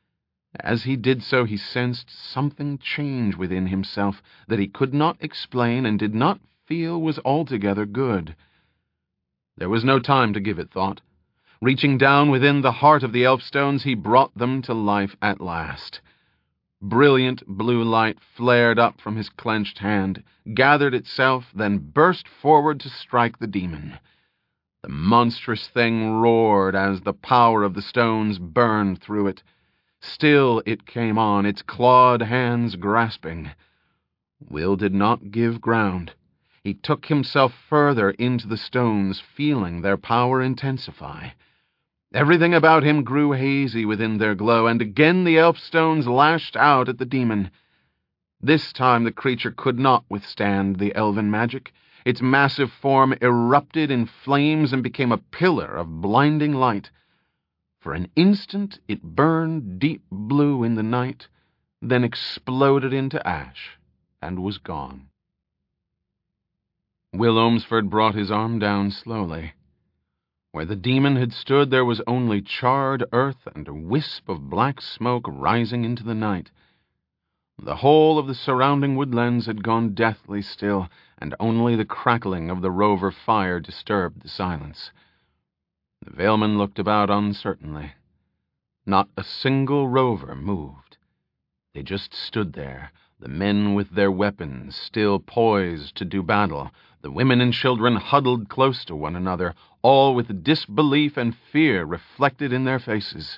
As he did so, he sensed something change within himself that he could not explain and did not feel was altogether good. There was no time to give it thought. Reaching down within the heart of the elfstones, he brought them to life at last. Brilliant blue light flared up from his clenched hand, gathered itself, then burst forward to strike the demon. The monstrous thing roared as the power of the stones burned through it. Still it came on, its clawed hands grasping. Will did not give ground. He took himself further into the stones, feeling their power intensify. Everything about him grew hazy within their glow, and again the elfstones lashed out at the demon. This time the creature could not withstand the elven magic. Its massive form erupted in flames and became a pillar of blinding light. For an instant it burned deep blue in the night, then exploded into ash and was gone. Will Ohmsford brought his arm down slowly. Where the demon had stood there was only charred earth and a wisp of black smoke rising into the night. The whole of the surrounding woodlands had gone deathly still, and only the crackling of the rover fire disturbed the silence. The Veilman looked about uncertainly. Not a single rover moved. They just stood there, the men with their weapons still poised to do battle, the women and children huddled close to one another, all with disbelief and fear reflected in their faces.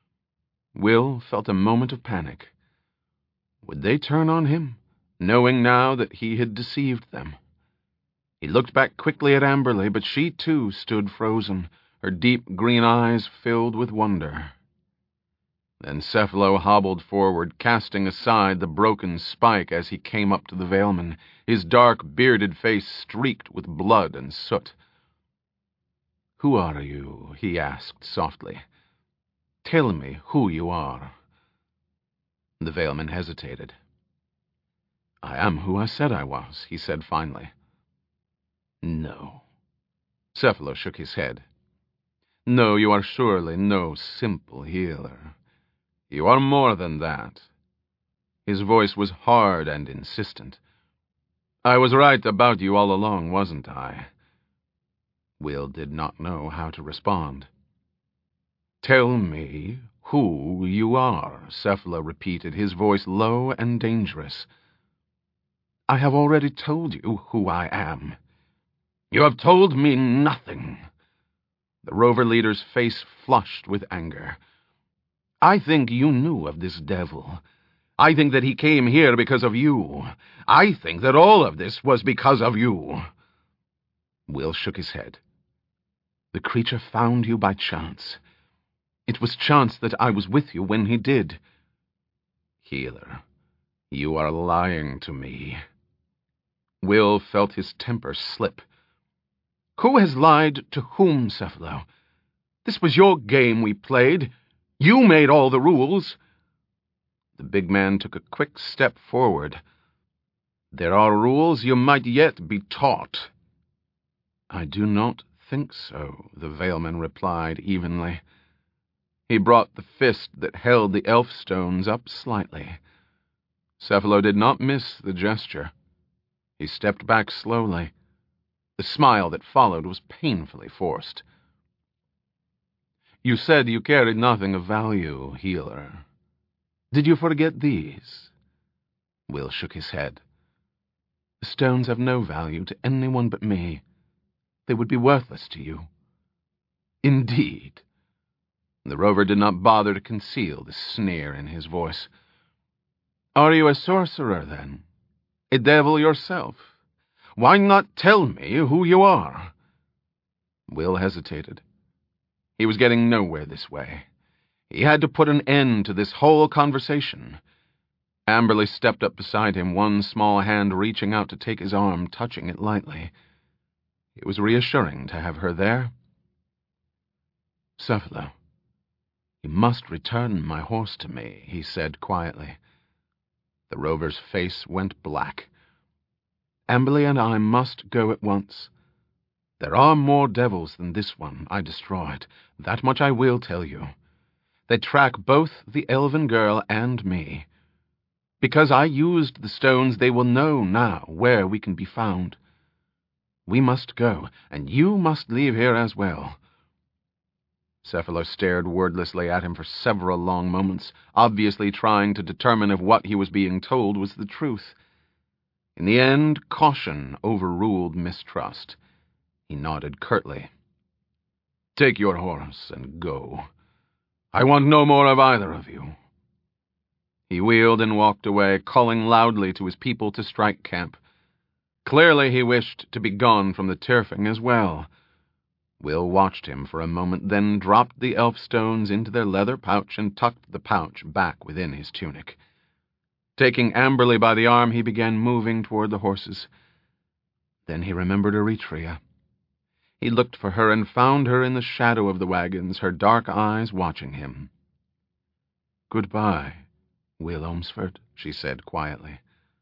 Will felt a moment of panic. Would they turn on him, knowing now that he had deceived them? He looked back quickly at Amberly, but she too stood frozen, her deep green eyes filled with wonder. Then Cephalo hobbled forward, casting aside the broken spike as he came up to the Veilman, his dark, bearded face streaked with blood and soot. "Who are you?" he asked softly. "Tell me who you are." The Veilman hesitated. "I am who I said I was," he said finally. "No." Cephalo shook his head. "No, you are surely no simple healer. You are more than that." His voice was hard and insistent. "I was right about you all along, wasn't I?" Will did not know how to respond. "Tell me who you are," Cephalo repeated, his voice low and dangerous. "I have already told you who I am." "You have told me nothing." The rover leader's face flushed with anger. "I think you knew of this devil. I think that he came here because of you. I think that all of this was because of you." Will shook his head. "The creature found you by chance. It was chance that I was with you when he did." "Healer, you are lying to me." Will felt his temper slip. "Who has lied to whom, Cephalo? This was your game we played. You made all the rules." The big man took a quick step forward. "There are rules you might yet be taught." "I do not think so," the Valeman replied evenly. He brought the fist that held the elf stones up slightly. Cephalo did not miss the gesture. He stepped back slowly. The smile that followed was painfully forced. "You said you carried nothing of value, healer. Did you forget these?" Will shook his head. "The stones have no value to anyone but me. They would be worthless to you." "Indeed." The rover did not bother to conceal the sneer in his voice. "Are you a sorcerer, then? A devil yourself? Why not tell me who you are?" Will hesitated. He was getting nowhere this way. He had to put an end to this whole conversation. Amberly stepped up beside him, one small hand reaching out to take his arm, touching it lightly. It was reassuring to have her there. "Cephalo, you must return my horse to me," he said quietly. The rover's face went black. "Amberly and I must go at once. There are more devils than this one I destroyed. That much I will tell you. They track both the elven girl and me. Because I used the stones, they will know now where we can be found. We must go, and you must leave here as well." Cephalo stared wordlessly at him for several long moments, obviously trying to determine if what he was being told was the truth. In the end, caution overruled mistrust. He nodded curtly. "Take your horse and go. I want no more of either of you." He wheeled and walked away, calling loudly to his people to strike camp. Clearly he wished to be gone from the turfing as well. Will watched him for a moment, then dropped the elf stones into their leather pouch and tucked the pouch back within his tunic. Taking Amberly by the arm, he began moving toward the horses. Then he remembered Eretria. He looked for her and found her in the shadow of the wagons, her dark eyes watching him. "Goodbye, Will Ohmsford," she said quietly.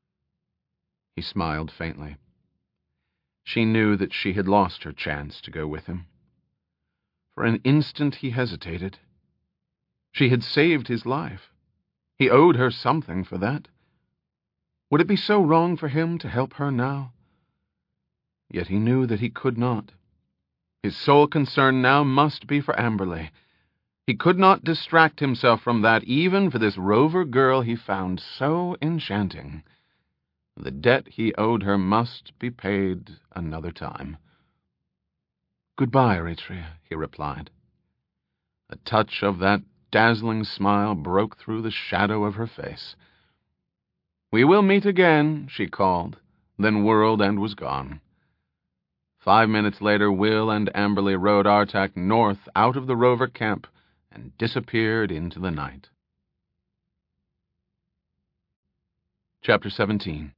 He smiled faintly. She knew that she had lost her chance to go with him. For an instant he hesitated. She had saved his life. He owed her something for that. Would it be so wrong for him to help her now? Yet he knew that he could not. His sole concern now must be for Amberly. He could not distract himself from that, even for this rover girl he found so enchanting. The debt he owed her must be paid another time. "Goodbye, Eretria," he replied. A touch of that dazzling smile broke through the shadow of her face. "We will meet again," she called, then whirled and was gone. 5 minutes later, Will and Amberly rode Artak north out of the rover camp and disappeared into the night. Chapter 17.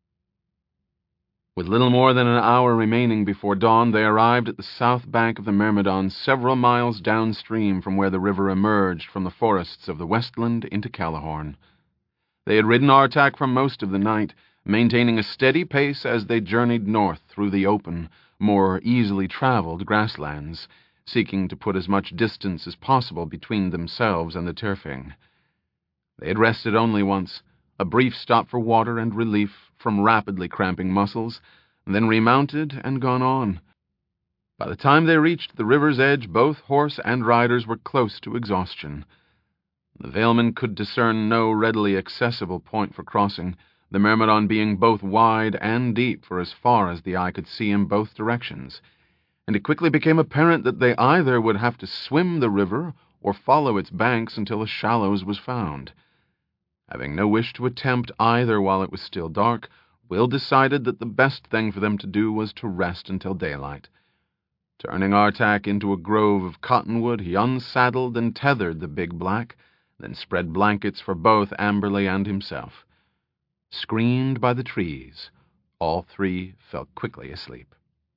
With little more than an hour remaining before dawn, they arrived at the south bank of the Myrmidon, several miles downstream from where the river emerged from the forests of the Westland into Callahorn. They had ridden Artak for most of the night, maintaining a steady pace as they journeyed north through the open, more easily traveled grasslands, seeking to put as much distance as possible between themselves and the turfing. They had rested only once, a brief stop for water and relief from rapidly cramping muscles, then remounted and gone on. By the time they reached the river's edge, both horse and riders were close to exhaustion. The Valeman could discern no readily accessible point for crossing, the Myrmidon being both wide and deep for as far as the eye could see in both directions, and it quickly became apparent that they either would have to swim the river or follow its banks until a shallows was found. Having no wish to attempt either while it was still dark, Will decided that the best thing for them to do was to rest until daylight. Turning Artak into a grove of cottonwood, he unsaddled and tethered the big black, then spread blankets for both Amberly and himself. Screened by the trees, All three fell quickly asleep.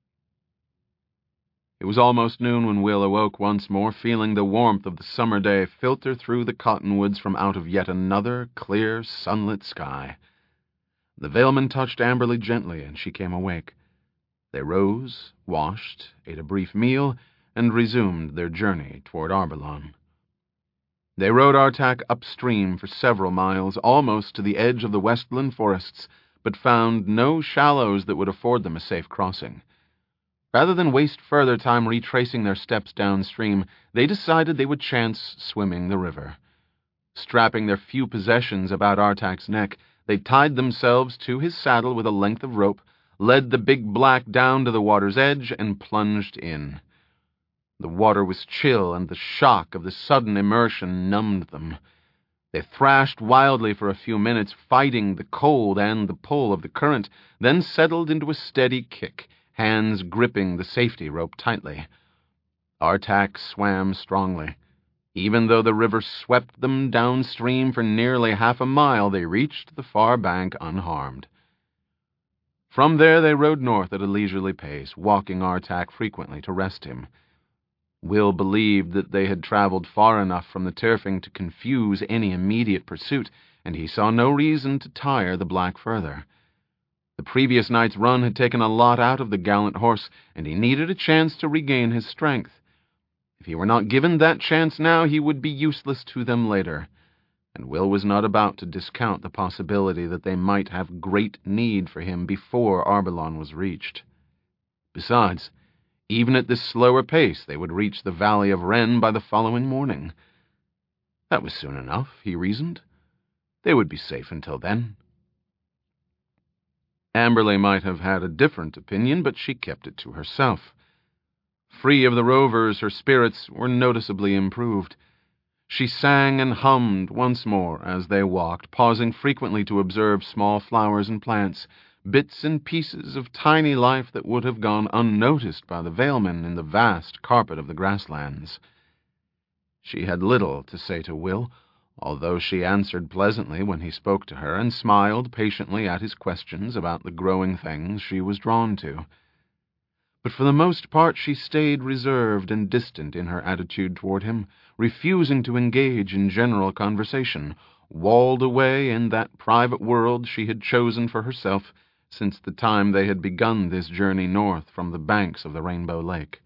It was almost noon when Will awoke once more, feeling the warmth of the summer day filter through the cottonwoods from out of yet another clear, sunlit sky. The Valeman touched Amberley gently, and she came awake. They rose, washed, ate a brief meal, and resumed their journey toward Arbelan. They rode Artak upstream for several miles, almost to the edge of the Westland forests, but found no shallows that would afford them a safe crossing. Rather than waste further time retracing their steps downstream, they decided they would chance swimming the river. Strapping their few possessions about Artak's neck, they tied themselves to his saddle with a length of rope, led the big black down to the water's edge, and plunged in. The water was chill, and the shock of the sudden immersion numbed them. They thrashed wildly for a few minutes, fighting the cold and the pull of the current, then settled into a steady kick, hands gripping the safety rope tightly. Artak swam strongly. Even though the river swept them downstream for nearly half a mile, they reached the far bank unharmed. From there they rode north at a leisurely pace, walking Artak frequently to rest him. Will believed that they had traveled far enough from the turfing to confuse any immediate pursuit, and he saw no reason to tire the black further. The previous night's run had taken a lot out of the gallant horse, and he needed a chance to regain his strength. If he were not given that chance now, he would be useless to them later, and Will was not about to discount the possibility that they might have great need for him before Arbelan was reached. Besides, even at this slower pace, they would reach the valley of Wren by the following morning. That was soon enough, he reasoned. They would be safe until then. Amberley might have had a different opinion, but she kept it to herself. Free of the rovers, her spirits were noticeably improved. She sang and hummed once more as they walked, pausing frequently to observe small flowers and plants, bits and pieces of tiny life that would have gone unnoticed by the Valemen in the vast carpet of the grasslands. She had little to say to Will, although she answered pleasantly when he spoke to her and smiled patiently at his questions about the growing things she was drawn to. But for the most part she stayed reserved and distant in her attitude toward him, refusing to engage in general conversation, walled away in that private world she had chosen for herself since the time they had begun this journey north from the banks of the Rainbow Lake.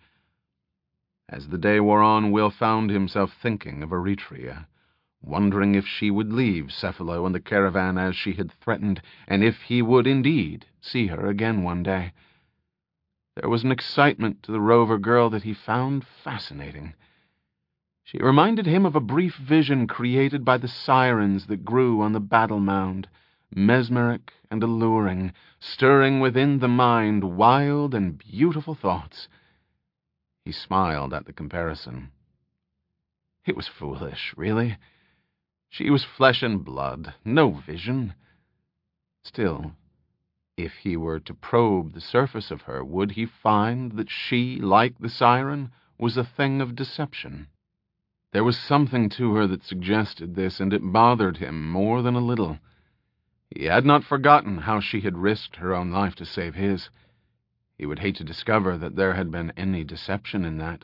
As the day wore on, Will found himself thinking of Eretria, wondering if she would leave Cephalo and the caravan as she had threatened, and if he would indeed see her again one day. There was an excitement to the rover girl that he found fascinating. She reminded him of a brief vision created by the sirens that grew on the battle mound, mesmeric and alluring, stirring within the mind wild and beautiful thoughts. He smiled at the comparison. It was foolish, really. She was flesh and blood, no vision. Still, if he were to probe the surface of her, would he find that she, like the siren, was a thing of deception? There was something to her that suggested this, and it bothered him more than a little. He had not forgotten how she had risked her own life to save his. He would hate to discover that there had been any deception in that.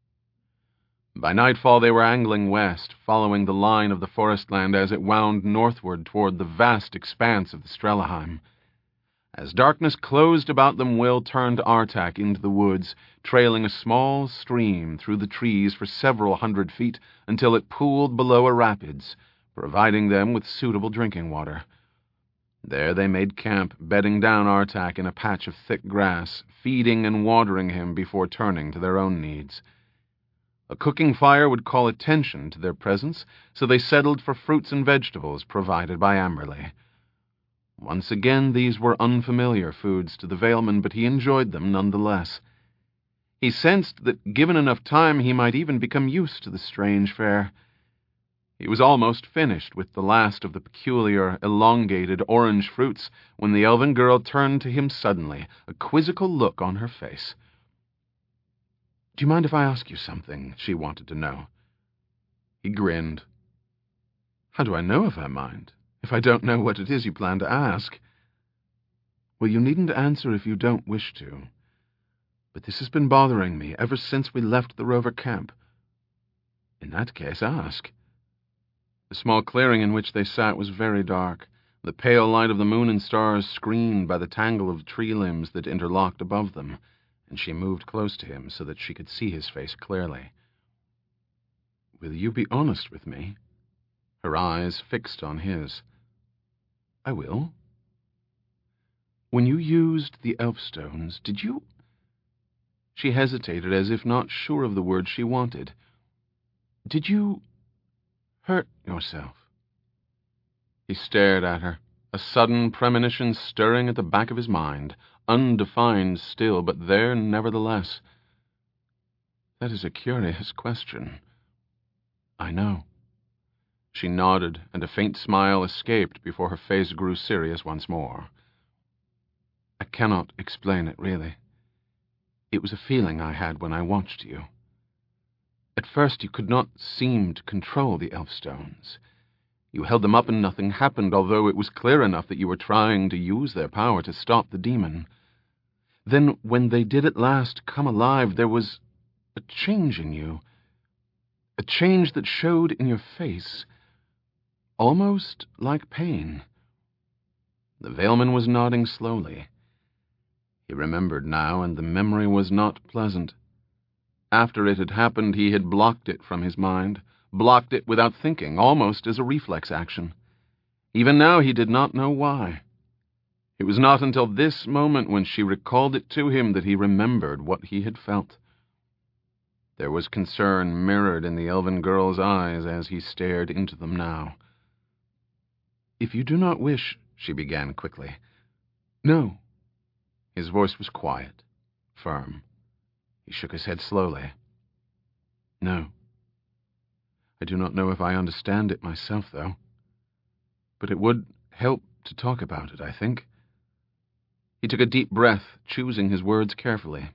By nightfall they were angling west, following the line of the forest land as it wound northward toward the vast expanse of the Strelaheim. As darkness closed about them, Will turned Artak into the woods, trailing a small stream through the trees for several hundred feet until it pooled below a rapids, providing them with suitable drinking water. There they made camp, bedding down Artak in a patch of thick grass, feeding and watering him before turning to their own needs. A cooking fire would call attention to their presence, so they settled for fruits and vegetables provided by Amberley. Once again, these were unfamiliar foods to the Valeman, but he enjoyed them nonetheless. He sensed that, given enough time, he might even become used to the strange fare. He was almost finished with the last of the peculiar, elongated orange fruits when the elven girl turned to him suddenly, a quizzical look on her face. "Do you mind if I ask you something?" she wanted to know. He grinned. "How do I know if I mind, if I don't know what it is you plan to ask?" Well, you needn't answer if you don't wish to. But this has been bothering me ever since we left the rover camp. In that case, ask. The small clearing in which they sat was very dark, the pale light of the moon and stars screened by the tangle of tree limbs that interlocked above them, and she moved close to him so that she could see his face clearly. Will you be honest with me? Her eyes fixed on his. I will. When you used the Elfstones, did you... She hesitated, as if not sure of the word she wanted. Did you hurt yourself? He stared at her, a sudden premonition stirring at the back of his mind, undefined still, but there nevertheless. That is a curious question. I know. She nodded, and a faint smile escaped before her face grew serious once more. I cannot explain it, really. It was a feeling I had when I watched you. At first you could not seem to control the Elfstones. You held them up and nothing happened, although it was clear enough that you were trying to use their power to stop the demon. Then, when they did at last come alive, there was a change in you. A change that showed in your face, almost like pain. The Veilman was nodding slowly. He remembered now, and the memory was not pleasant. After it had happened, he had blocked it from his mind, blocked it without thinking, almost as a reflex action. Even now he did not know why. It was not until this moment, when she recalled it to him, that he remembered what he had felt. There was concern mirrored in the elven girl's eyes as he stared into them now. If you do not wish, she began quickly. No. His voice was quiet, firm. He shook his head slowly. No. I do not know if I understand it myself, though. But it would help to talk about it, I think. He took a deep breath, choosing his words carefully.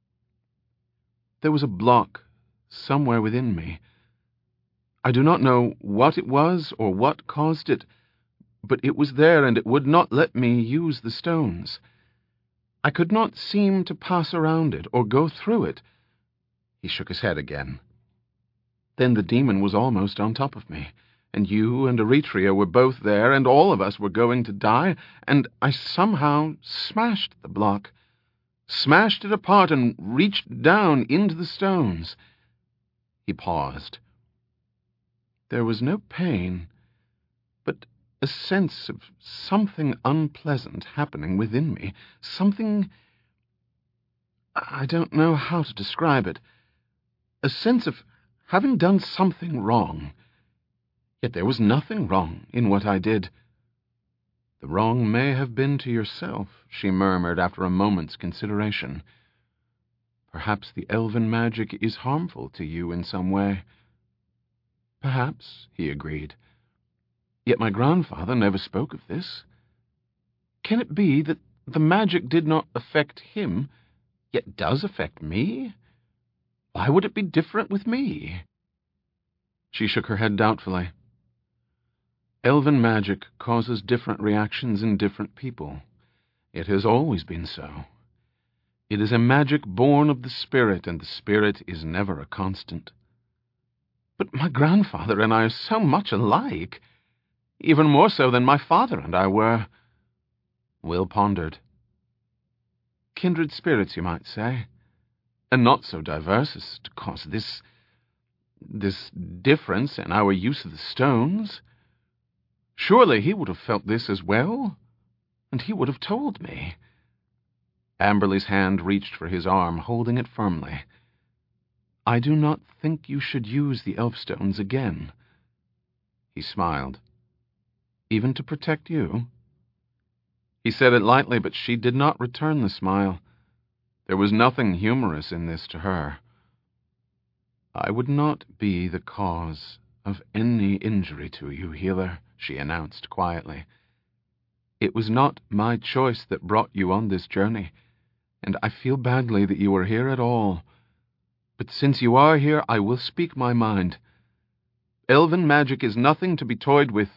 There was a block somewhere within me. I do not know what it was or what caused it, but it was there, and it would not let me use the stones. I could not seem to pass around it or go through it. He shook his head again. Then the demon was almost on top of me, and you and Eretria were both there, and all of us were going to die, and I somehow smashed the block, smashed it apart and reached down into the stones. He paused. There was no pain, but a sense of something unpleasant happening within me, something... I don't know how to describe it. A sense of having done something wrong. Yet there was nothing wrong in what I did. The wrong may have been to yourself, she murmured after a moment's consideration. Perhaps the elven magic is harmful to you in some way. Perhaps, he agreed. Yet my grandfather never spoke of this. Can it be that the magic did not affect him, yet does affect me? Why would it be different with me? She shook her head doubtfully. Elven magic causes different reactions in different people. It has always been so. It is a magic born of the spirit, and the spirit is never a constant. But my grandfather and I are so much alike, even more so than my father and I were. Will pondered. Kindred spirits, you might say, and not so diverse as to cause this difference in our use of the stones. Surely he would have felt this as well, and he would have told me. Amberley's hand reached for his arm, holding it firmly. I do not think you should use the Elfstones again. He smiled. Even to protect you? He said it lightly, but she did not return the smile. There was nothing humorous in this to her. I would not be the cause of any injury to you, healer, she announced quietly. It was not my choice that brought you on this journey, and I feel badly that you are here at all. But since you are here, I will speak my mind. Elven magic is nothing to be toyed with.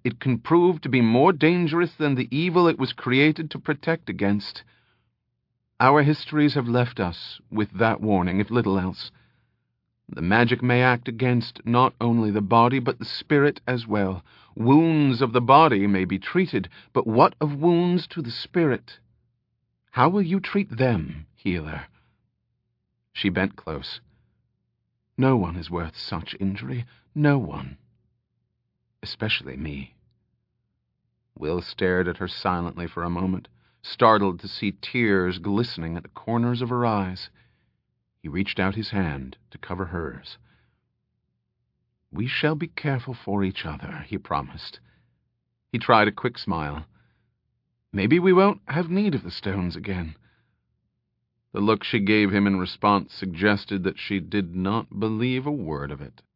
it can prove to be more dangerous than the evil it was created to protect against. Our histories have left us with that warning, if little else. The magic may act against not only the body, but the spirit as well. Wounds of the body may be treated, but what of wounds to the spirit? How will you treat them, healer? She bent close. No one is worth such injury. No one. Especially me. Will stared at her silently for a moment, startled to see tears glistening at the corners of her eyes. He reached out his hand to cover hers. We shall be careful for each other, he promised. He tried a quick smile. Maybe we won't have need of the stones again. The look she gave him in response suggested that she did not believe a word of it.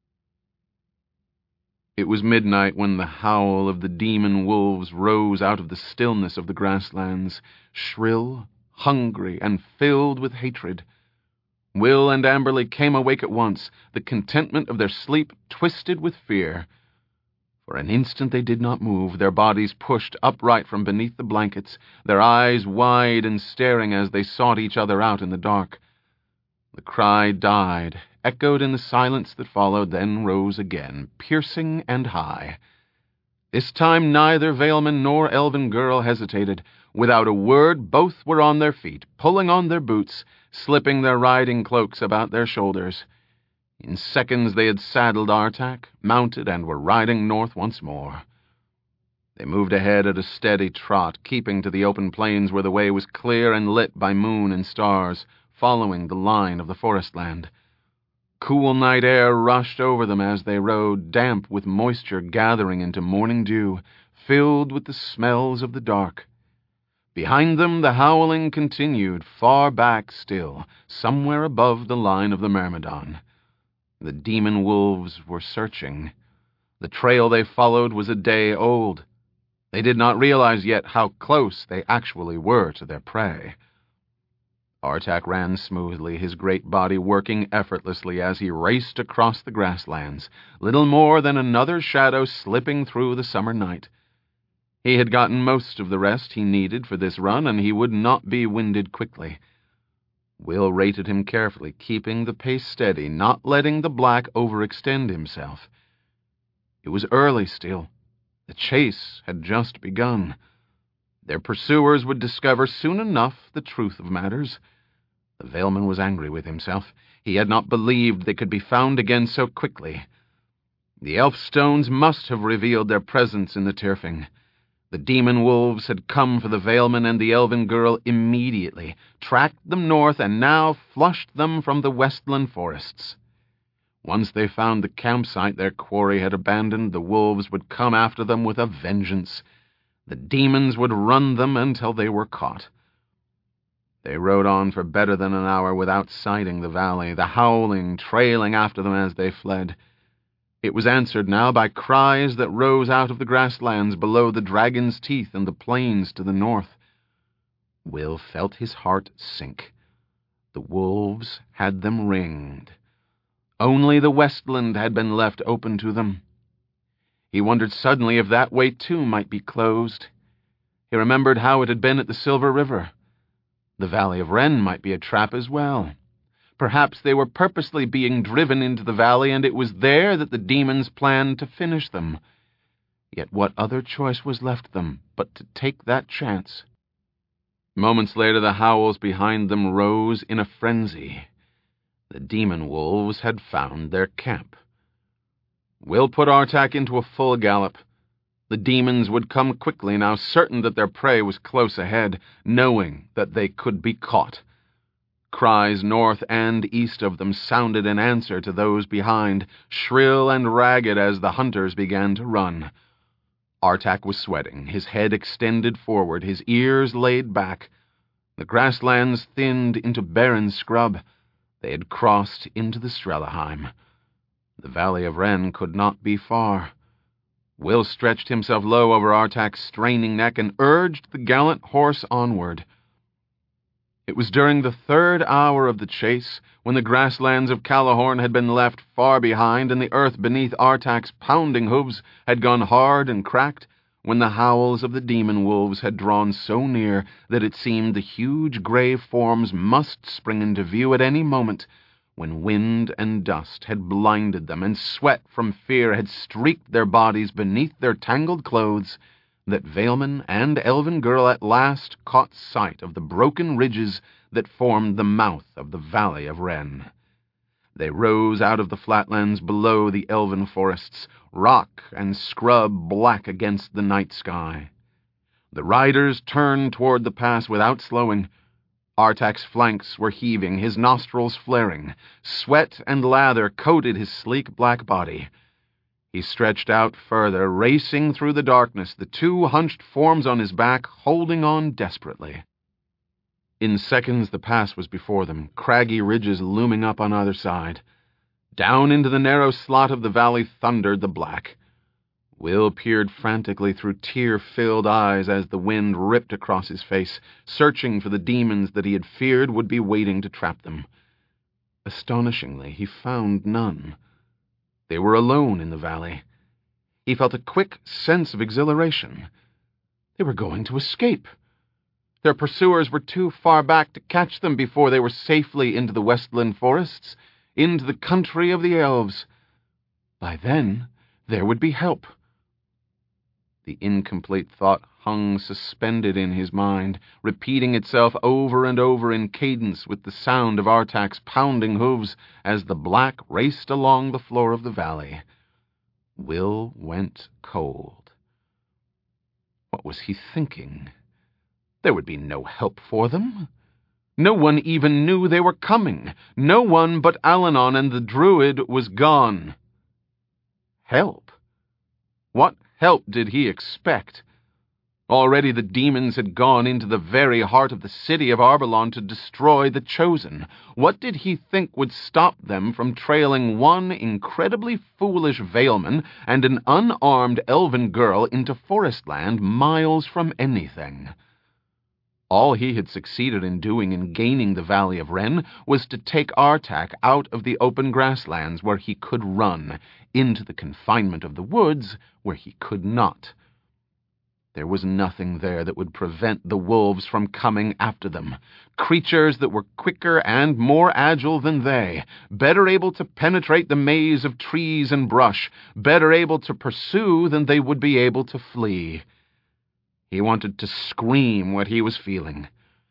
It was midnight when the howl of the demon wolves rose out of the stillness of the grasslands, shrill, hungry, and filled with hatred. Will and Amberly came awake at once, the contentment of their sleep twisted with fear. For an instant they did not move, their bodies pushed upright from beneath the blankets, their eyes wide and staring as they sought each other out in the dark. The cry died, echoed in the silence that followed, then rose again, piercing and high. This time neither Valeman nor elven girl hesitated. Without a word, both were on their feet, pulling on their boots, slipping their riding cloaks about their shoulders. In seconds they had saddled Artak, mounted, and were riding north once more. They moved ahead at a steady trot, keeping to the open plains where the way was clear and lit by moon and stars, following the line of the forest land. Cool night air rushed over them as they rode, damp with moisture gathering into morning dew, filled with the smells of the dark. Behind them the howling continued, far back still, somewhere above the line of the Myrmidon. The demon wolves were searching. The trail they followed was a day old. They did not realize yet how close they actually were to their prey. Artak ran smoothly, his great body working effortlessly as he raced across the grasslands, little more than another shadow slipping through the summer night. He had gotten most of the rest he needed for this run, and he would not be winded quickly. Will rated him carefully, keeping the pace steady, not letting the black overextend himself. It was early still. The chase had just begun. Their pursuers would discover soon enough the truth of matters. The Valeman was angry with himself. He had not believed they could be found again so quickly. The elf stones must have revealed their presence in the turfing. The demon wolves had come for the Valeman and the elven girl immediately, tracked them north, and now flushed them from the westland forests. Once they found the campsite their quarry had abandoned, the wolves would come after them with a vengeance. The demons would run them until they were caught. They rode on for better than an hour without sighting the valley, the howling trailing after them as they fled. It was answered now by cries that rose out of the grasslands below the dragon's teeth and the plains to the north. Will felt his heart sink. The wolves had them ringed. Only the westland had been left open to them. He wondered suddenly if that way too might be closed. He remembered how it had been at the Silver River. The Valley of Ren might be a trap as well. Perhaps they were purposely being driven into the valley, and it was there that the demons planned to finish them. Yet what other choice was left them but to take that chance? Moments later, the howls behind them rose in a frenzy. The demon wolves had found their camp. Will put Artak into a full gallop. The demons would come quickly now, certain that their prey was close ahead, knowing that they could be caught. Cries north and east of them sounded in answer to those behind, shrill and ragged as the hunters began to run. Artak was sweating, his head extended forward, his ears laid back. The grasslands thinned into barren scrub. They had crossed into the Strelaheim. The Valley of Ren could not be far. Will stretched himself low over Artak's straining neck and urged the gallant horse onward. It was during the 3rd hour of the chase, when the grasslands of Callahorn had been left far behind and the earth beneath Artak's pounding hooves had gone hard and cracked, when the howls of the demon wolves had drawn so near that it seemed the huge grey forms must spring into view at any moment, when wind and dust had blinded them and sweat from fear had streaked their bodies beneath their tangled clothes, that Veilman and Elven Girl at last caught sight of the broken ridges that formed the mouth of the Valley of Wren. They rose out of the flatlands below the elven forests, rock and scrub black against the night sky. The riders turned toward the pass without slowing. Artak's flanks were heaving, his nostrils flaring. Sweat and lather coated his sleek black body. He stretched out further, racing through the darkness, the 2 hunched forms on his back holding on desperately. In seconds the pass was before them, craggy ridges looming up on either side. Down into the narrow slot of the valley thundered the black. Will peered frantically through tear-filled eyes as the wind ripped across his face, searching for the demons that he had feared would be waiting to trap them. Astonishingly, he found none. They were alone in the valley. He felt a quick sense of exhilaration. They were going to escape. Their pursuers were too far back to catch them before they were safely into the Westland forests, into the country of the elves. By then, there would be help. The incomplete thought hung suspended in his mind, repeating itself over and over in cadence with the sound of Artak's pounding hooves as the black raced along the floor of the valley. Will went cold. What was he thinking? There would be no help for them. No one even knew they were coming. No one but Alanon and the druid was gone. Help? What help did he expect? Already the demons had gone into the very heart of the city of Arbalon to destroy the Chosen. What did he think would stop them from trailing one incredibly foolish Veilman and an unarmed elven girl into Forestland miles from anything? All he had succeeded in doing in gaining the Valley of Wren was to take Artak out of the open grasslands where he could run, into the confinement of the woods where he could not. There was nothing there that would prevent the wolves from coming after them. Creatures that were quicker and more agile than they, better able to penetrate the maze of trees and brush, better able to pursue than they would be able to flee. He wanted to scream what he was feeling.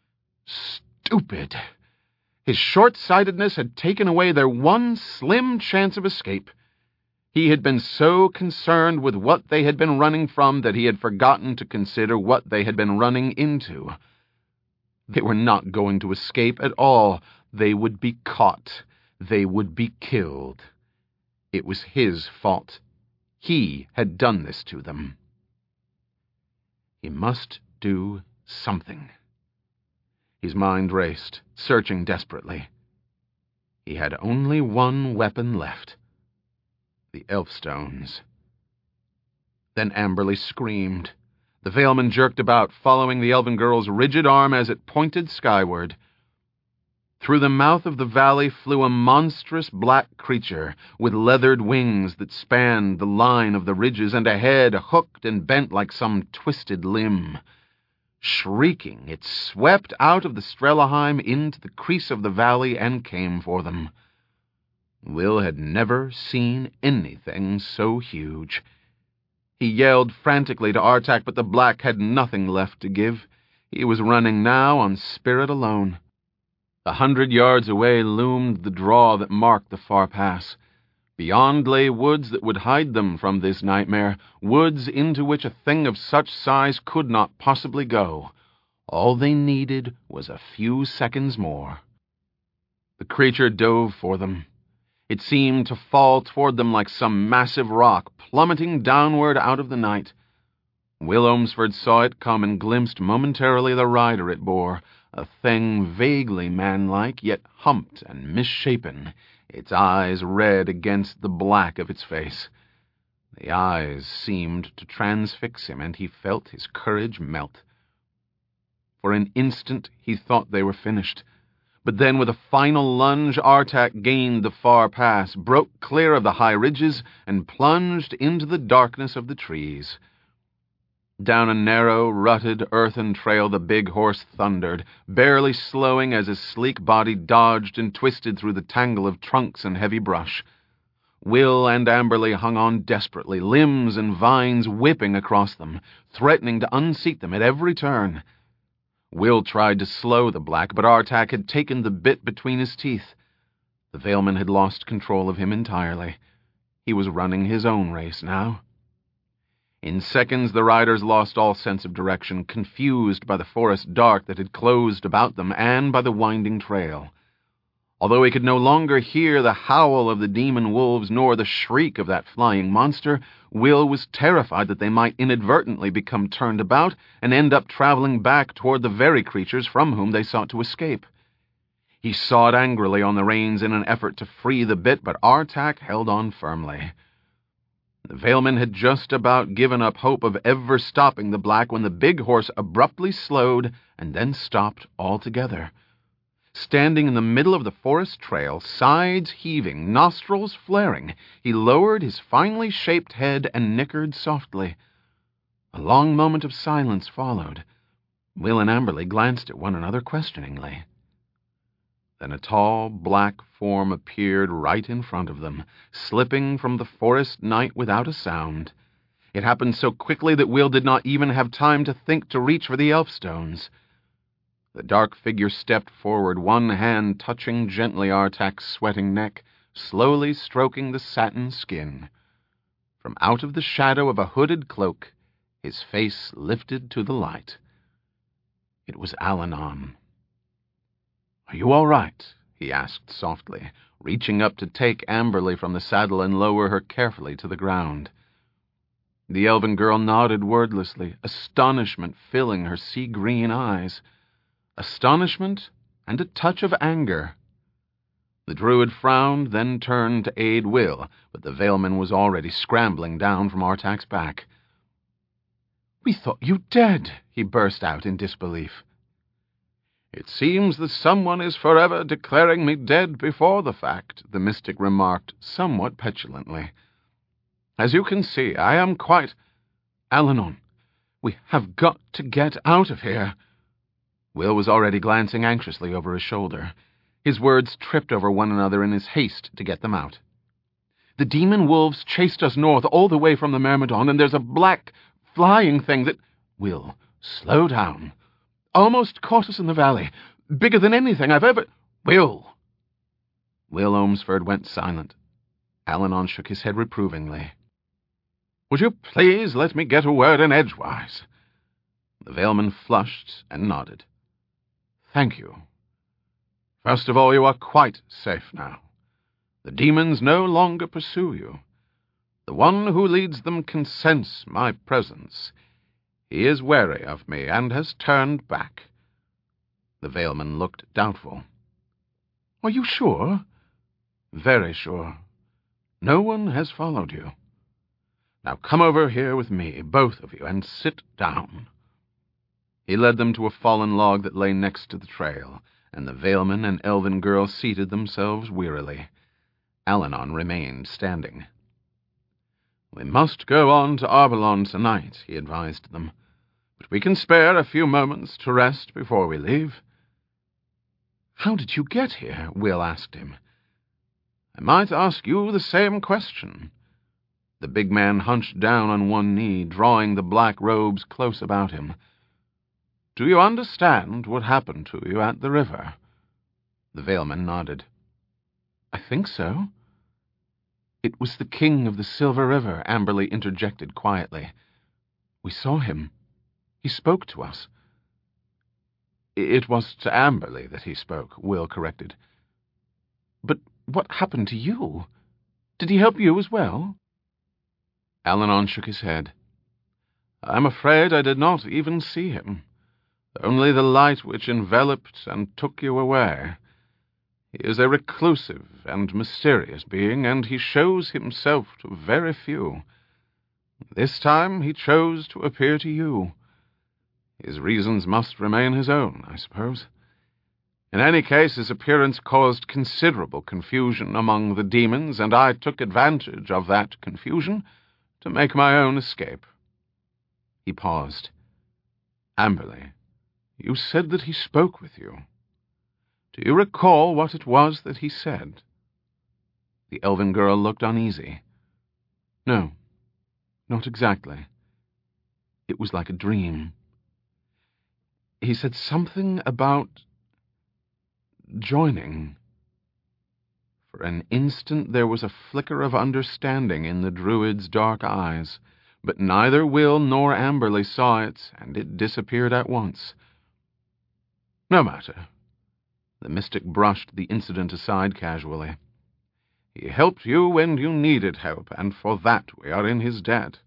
Stupid! His short-sightedness had taken away their one slim chance of escape. He had been so concerned with what they had been running from that he had forgotten to consider what they had been running into. They were not going to escape at all. They would be caught. They would be killed. It was his fault. He had done this to them. He must do something. His mind raced, searching desperately. He had only one weapon left. The Elfstones. Then Amberly screamed. The Veilman jerked about, following the elven girl's rigid arm as it pointed skyward. Through the mouth of the valley flew a monstrous black creature with leathered wings that spanned the line of the ridges and a head hooked and bent like some twisted limb. Shrieking, it swept out of the Strelaheim into the crease of the valley and came for them. Will had never seen anything so huge. He yelled frantically to Artak, but the black had nothing left to give. He was running now on spirit alone. 100 yards away loomed the draw that marked the far pass. Beyond lay woods that would hide them from this nightmare, woods into which a thing of such size could not possibly go. All they needed was a few seconds more. The creature dove for them. It seemed to fall toward them like some massive rock, plummeting downward out of the night. Will Ohmsford saw it come and glimpsed momentarily the rider it bore, a thing vaguely manlike, yet humped and misshapen, its eyes red against the black of its face. The eyes seemed to transfix him, and he felt his courage melt. For an instant he thought they were finished. But then with a final lunge, Artak gained the far pass, broke clear of the high ridges, and plunged into the darkness of the trees. Down a narrow, rutted, earthen trail the big horse thundered, barely slowing as his sleek body dodged and twisted through the tangle of trunks and heavy brush. Will and Amberly hung on desperately, limbs and vines whipping across them, threatening to unseat them at every turn. Will tried to slow the black, but Artak had taken the bit between his teeth. The Veilman had lost control of him entirely. He was running his own race now. In seconds, the riders lost all sense of direction, confused by the forest dark that had closed about them and by the winding trail. Although he could no longer hear the howl of the demon wolves nor the shriek of that flying monster, Will was terrified that they might inadvertently become turned about and end up traveling back toward the very creatures from whom they sought to escape. He sawed angrily on the reins in an effort to free the bit, but Artak held on firmly. The Veilman had just about given up hope of ever stopping the black when the big horse abruptly slowed and then stopped altogether. Standing in the middle of the forest trail, sides heaving, nostrils flaring, he lowered his finely shaped head and nickered softly. A long moment of silence followed. Will and Amberly glanced at one another questioningly. Then a tall, black form appeared right in front of them, slipping from the forest night without a sound. It happened so quickly that Will did not even have time to think to reach for the elfstones. The dark figure stepped forward, one hand touching gently Artak's sweating neck, slowly stroking the satin skin. From out of the shadow of a hooded cloak, his face lifted to the light. It was Allanon. "Are you all right?" he asked softly, reaching up to take Amberly from the saddle and lower her carefully to the ground. The elven girl nodded wordlessly, astonishment filling her sea-green eyes. Astonishment and a touch of anger. The druid frowned, then turned to aid Will, but the Veilman was already scrambling down from Artak's back. "We thought you dead," he burst out in disbelief. "It seems that someone is forever declaring me dead before the fact," the mystic remarked somewhat petulantly. "As you can see, I am quite— Allanon, we have got to get out of here." Will was already glancing anxiously over his shoulder. His words tripped over one another in his haste to get them out. "The demon wolves chased us north all the way from the Myrmidon, and there's a black, flying thing that—" "Will, slow down. Almost caught us in the valley. Bigger than anything I've ever—" "Will!" Will Ohmsford went silent. Allanon shook his head reprovingly. "Would you please let me get a word in edgewise?" The Veilman flushed and nodded. "Thank you. First of all, you are quite safe now. The demons no longer pursue you. The one who leads them can sense my presence. He is wary of me and has turned back." The Veilman looked doubtful. "Are you sure?" "Very sure. No one has followed you. Now come over here with me, both of you, and sit down." He led them to a fallen log that lay next to the trail, and the Veilman and elven girl seated themselves wearily. Allanon remained standing. "We must go on to Arbalon tonight," he advised them, "but we can spare a few moments to rest before we leave." "How did you get here?" Will asked him. "I might ask you the same question." The big man hunched down on one knee, drawing the black robes close about him. "Do you understand what happened to you at the river?" The Veilman nodded. "I think so." "It was the king of the Silver River," Amberly interjected quietly. "We saw him. He spoke to us." "It was to Amberly that he spoke," Will corrected. "But what happened to you? Did he help you as well?" Allanon shook his head. "I'm afraid I did not even see him. Only the light which enveloped and took you away. He is a reclusive and mysterious being, and he shows himself to very few. This time he chose to appear to you. His reasons must remain his own, I suppose. In any case, his appearance caused considerable confusion among the demons, and I took advantage of that confusion to make my own escape." He paused. "Amberley, you said that he spoke with you. Do you recall what it was that he said?" The elven girl looked uneasy. "No, not exactly. It was like a dream. He said something about joining." For an instant there was a flicker of understanding in the druid's dark eyes, but neither Will nor Amberley saw it, and it disappeared at once. "No matter." The mystic brushed the incident aside casually. "He helped you when you needed help, and for that we are in his debt."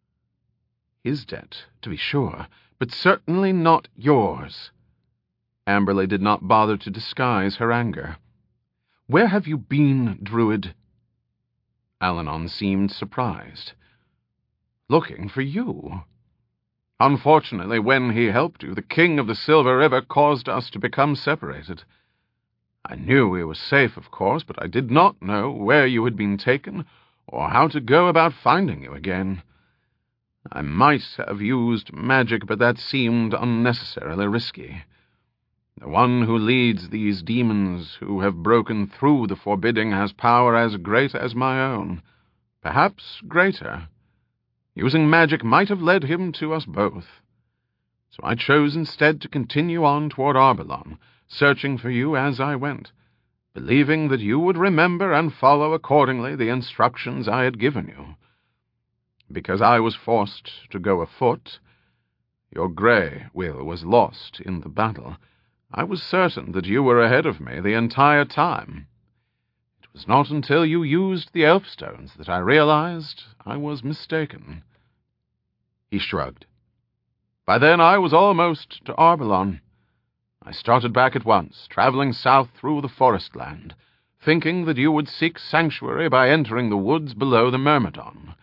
"His debt, to be sure, but certainly not yours." Amberley did not bother to disguise her anger. "Where have you been, Druid?" Alanon seemed surprised. "Looking for you. Unfortunately, when he helped you, the King of the Silver River caused us to become separated. I knew we were safe, of course, but I did not know where you had been taken, or how to go about finding you again. I might have used magic, but that seemed unnecessarily risky. The one who leads these demons who have broken through the forbidding has power as great as my own, perhaps greater. Using magic might have led him to us both. So I chose instead to continue on toward Arbelon, searching for you as I went, believing that you would remember and follow accordingly the instructions I had given you. Because I was forced to go afoot, your grey Will was lost in the battle. I was certain that you were ahead of me the entire time. It was not until you used the Elfstones that I realized I was mistaken." He shrugged. "By then I was almost to Arbelon. I started back at once, traveling south through the forest land, thinking that you would seek sanctuary by entering the woods below the Myrmidon.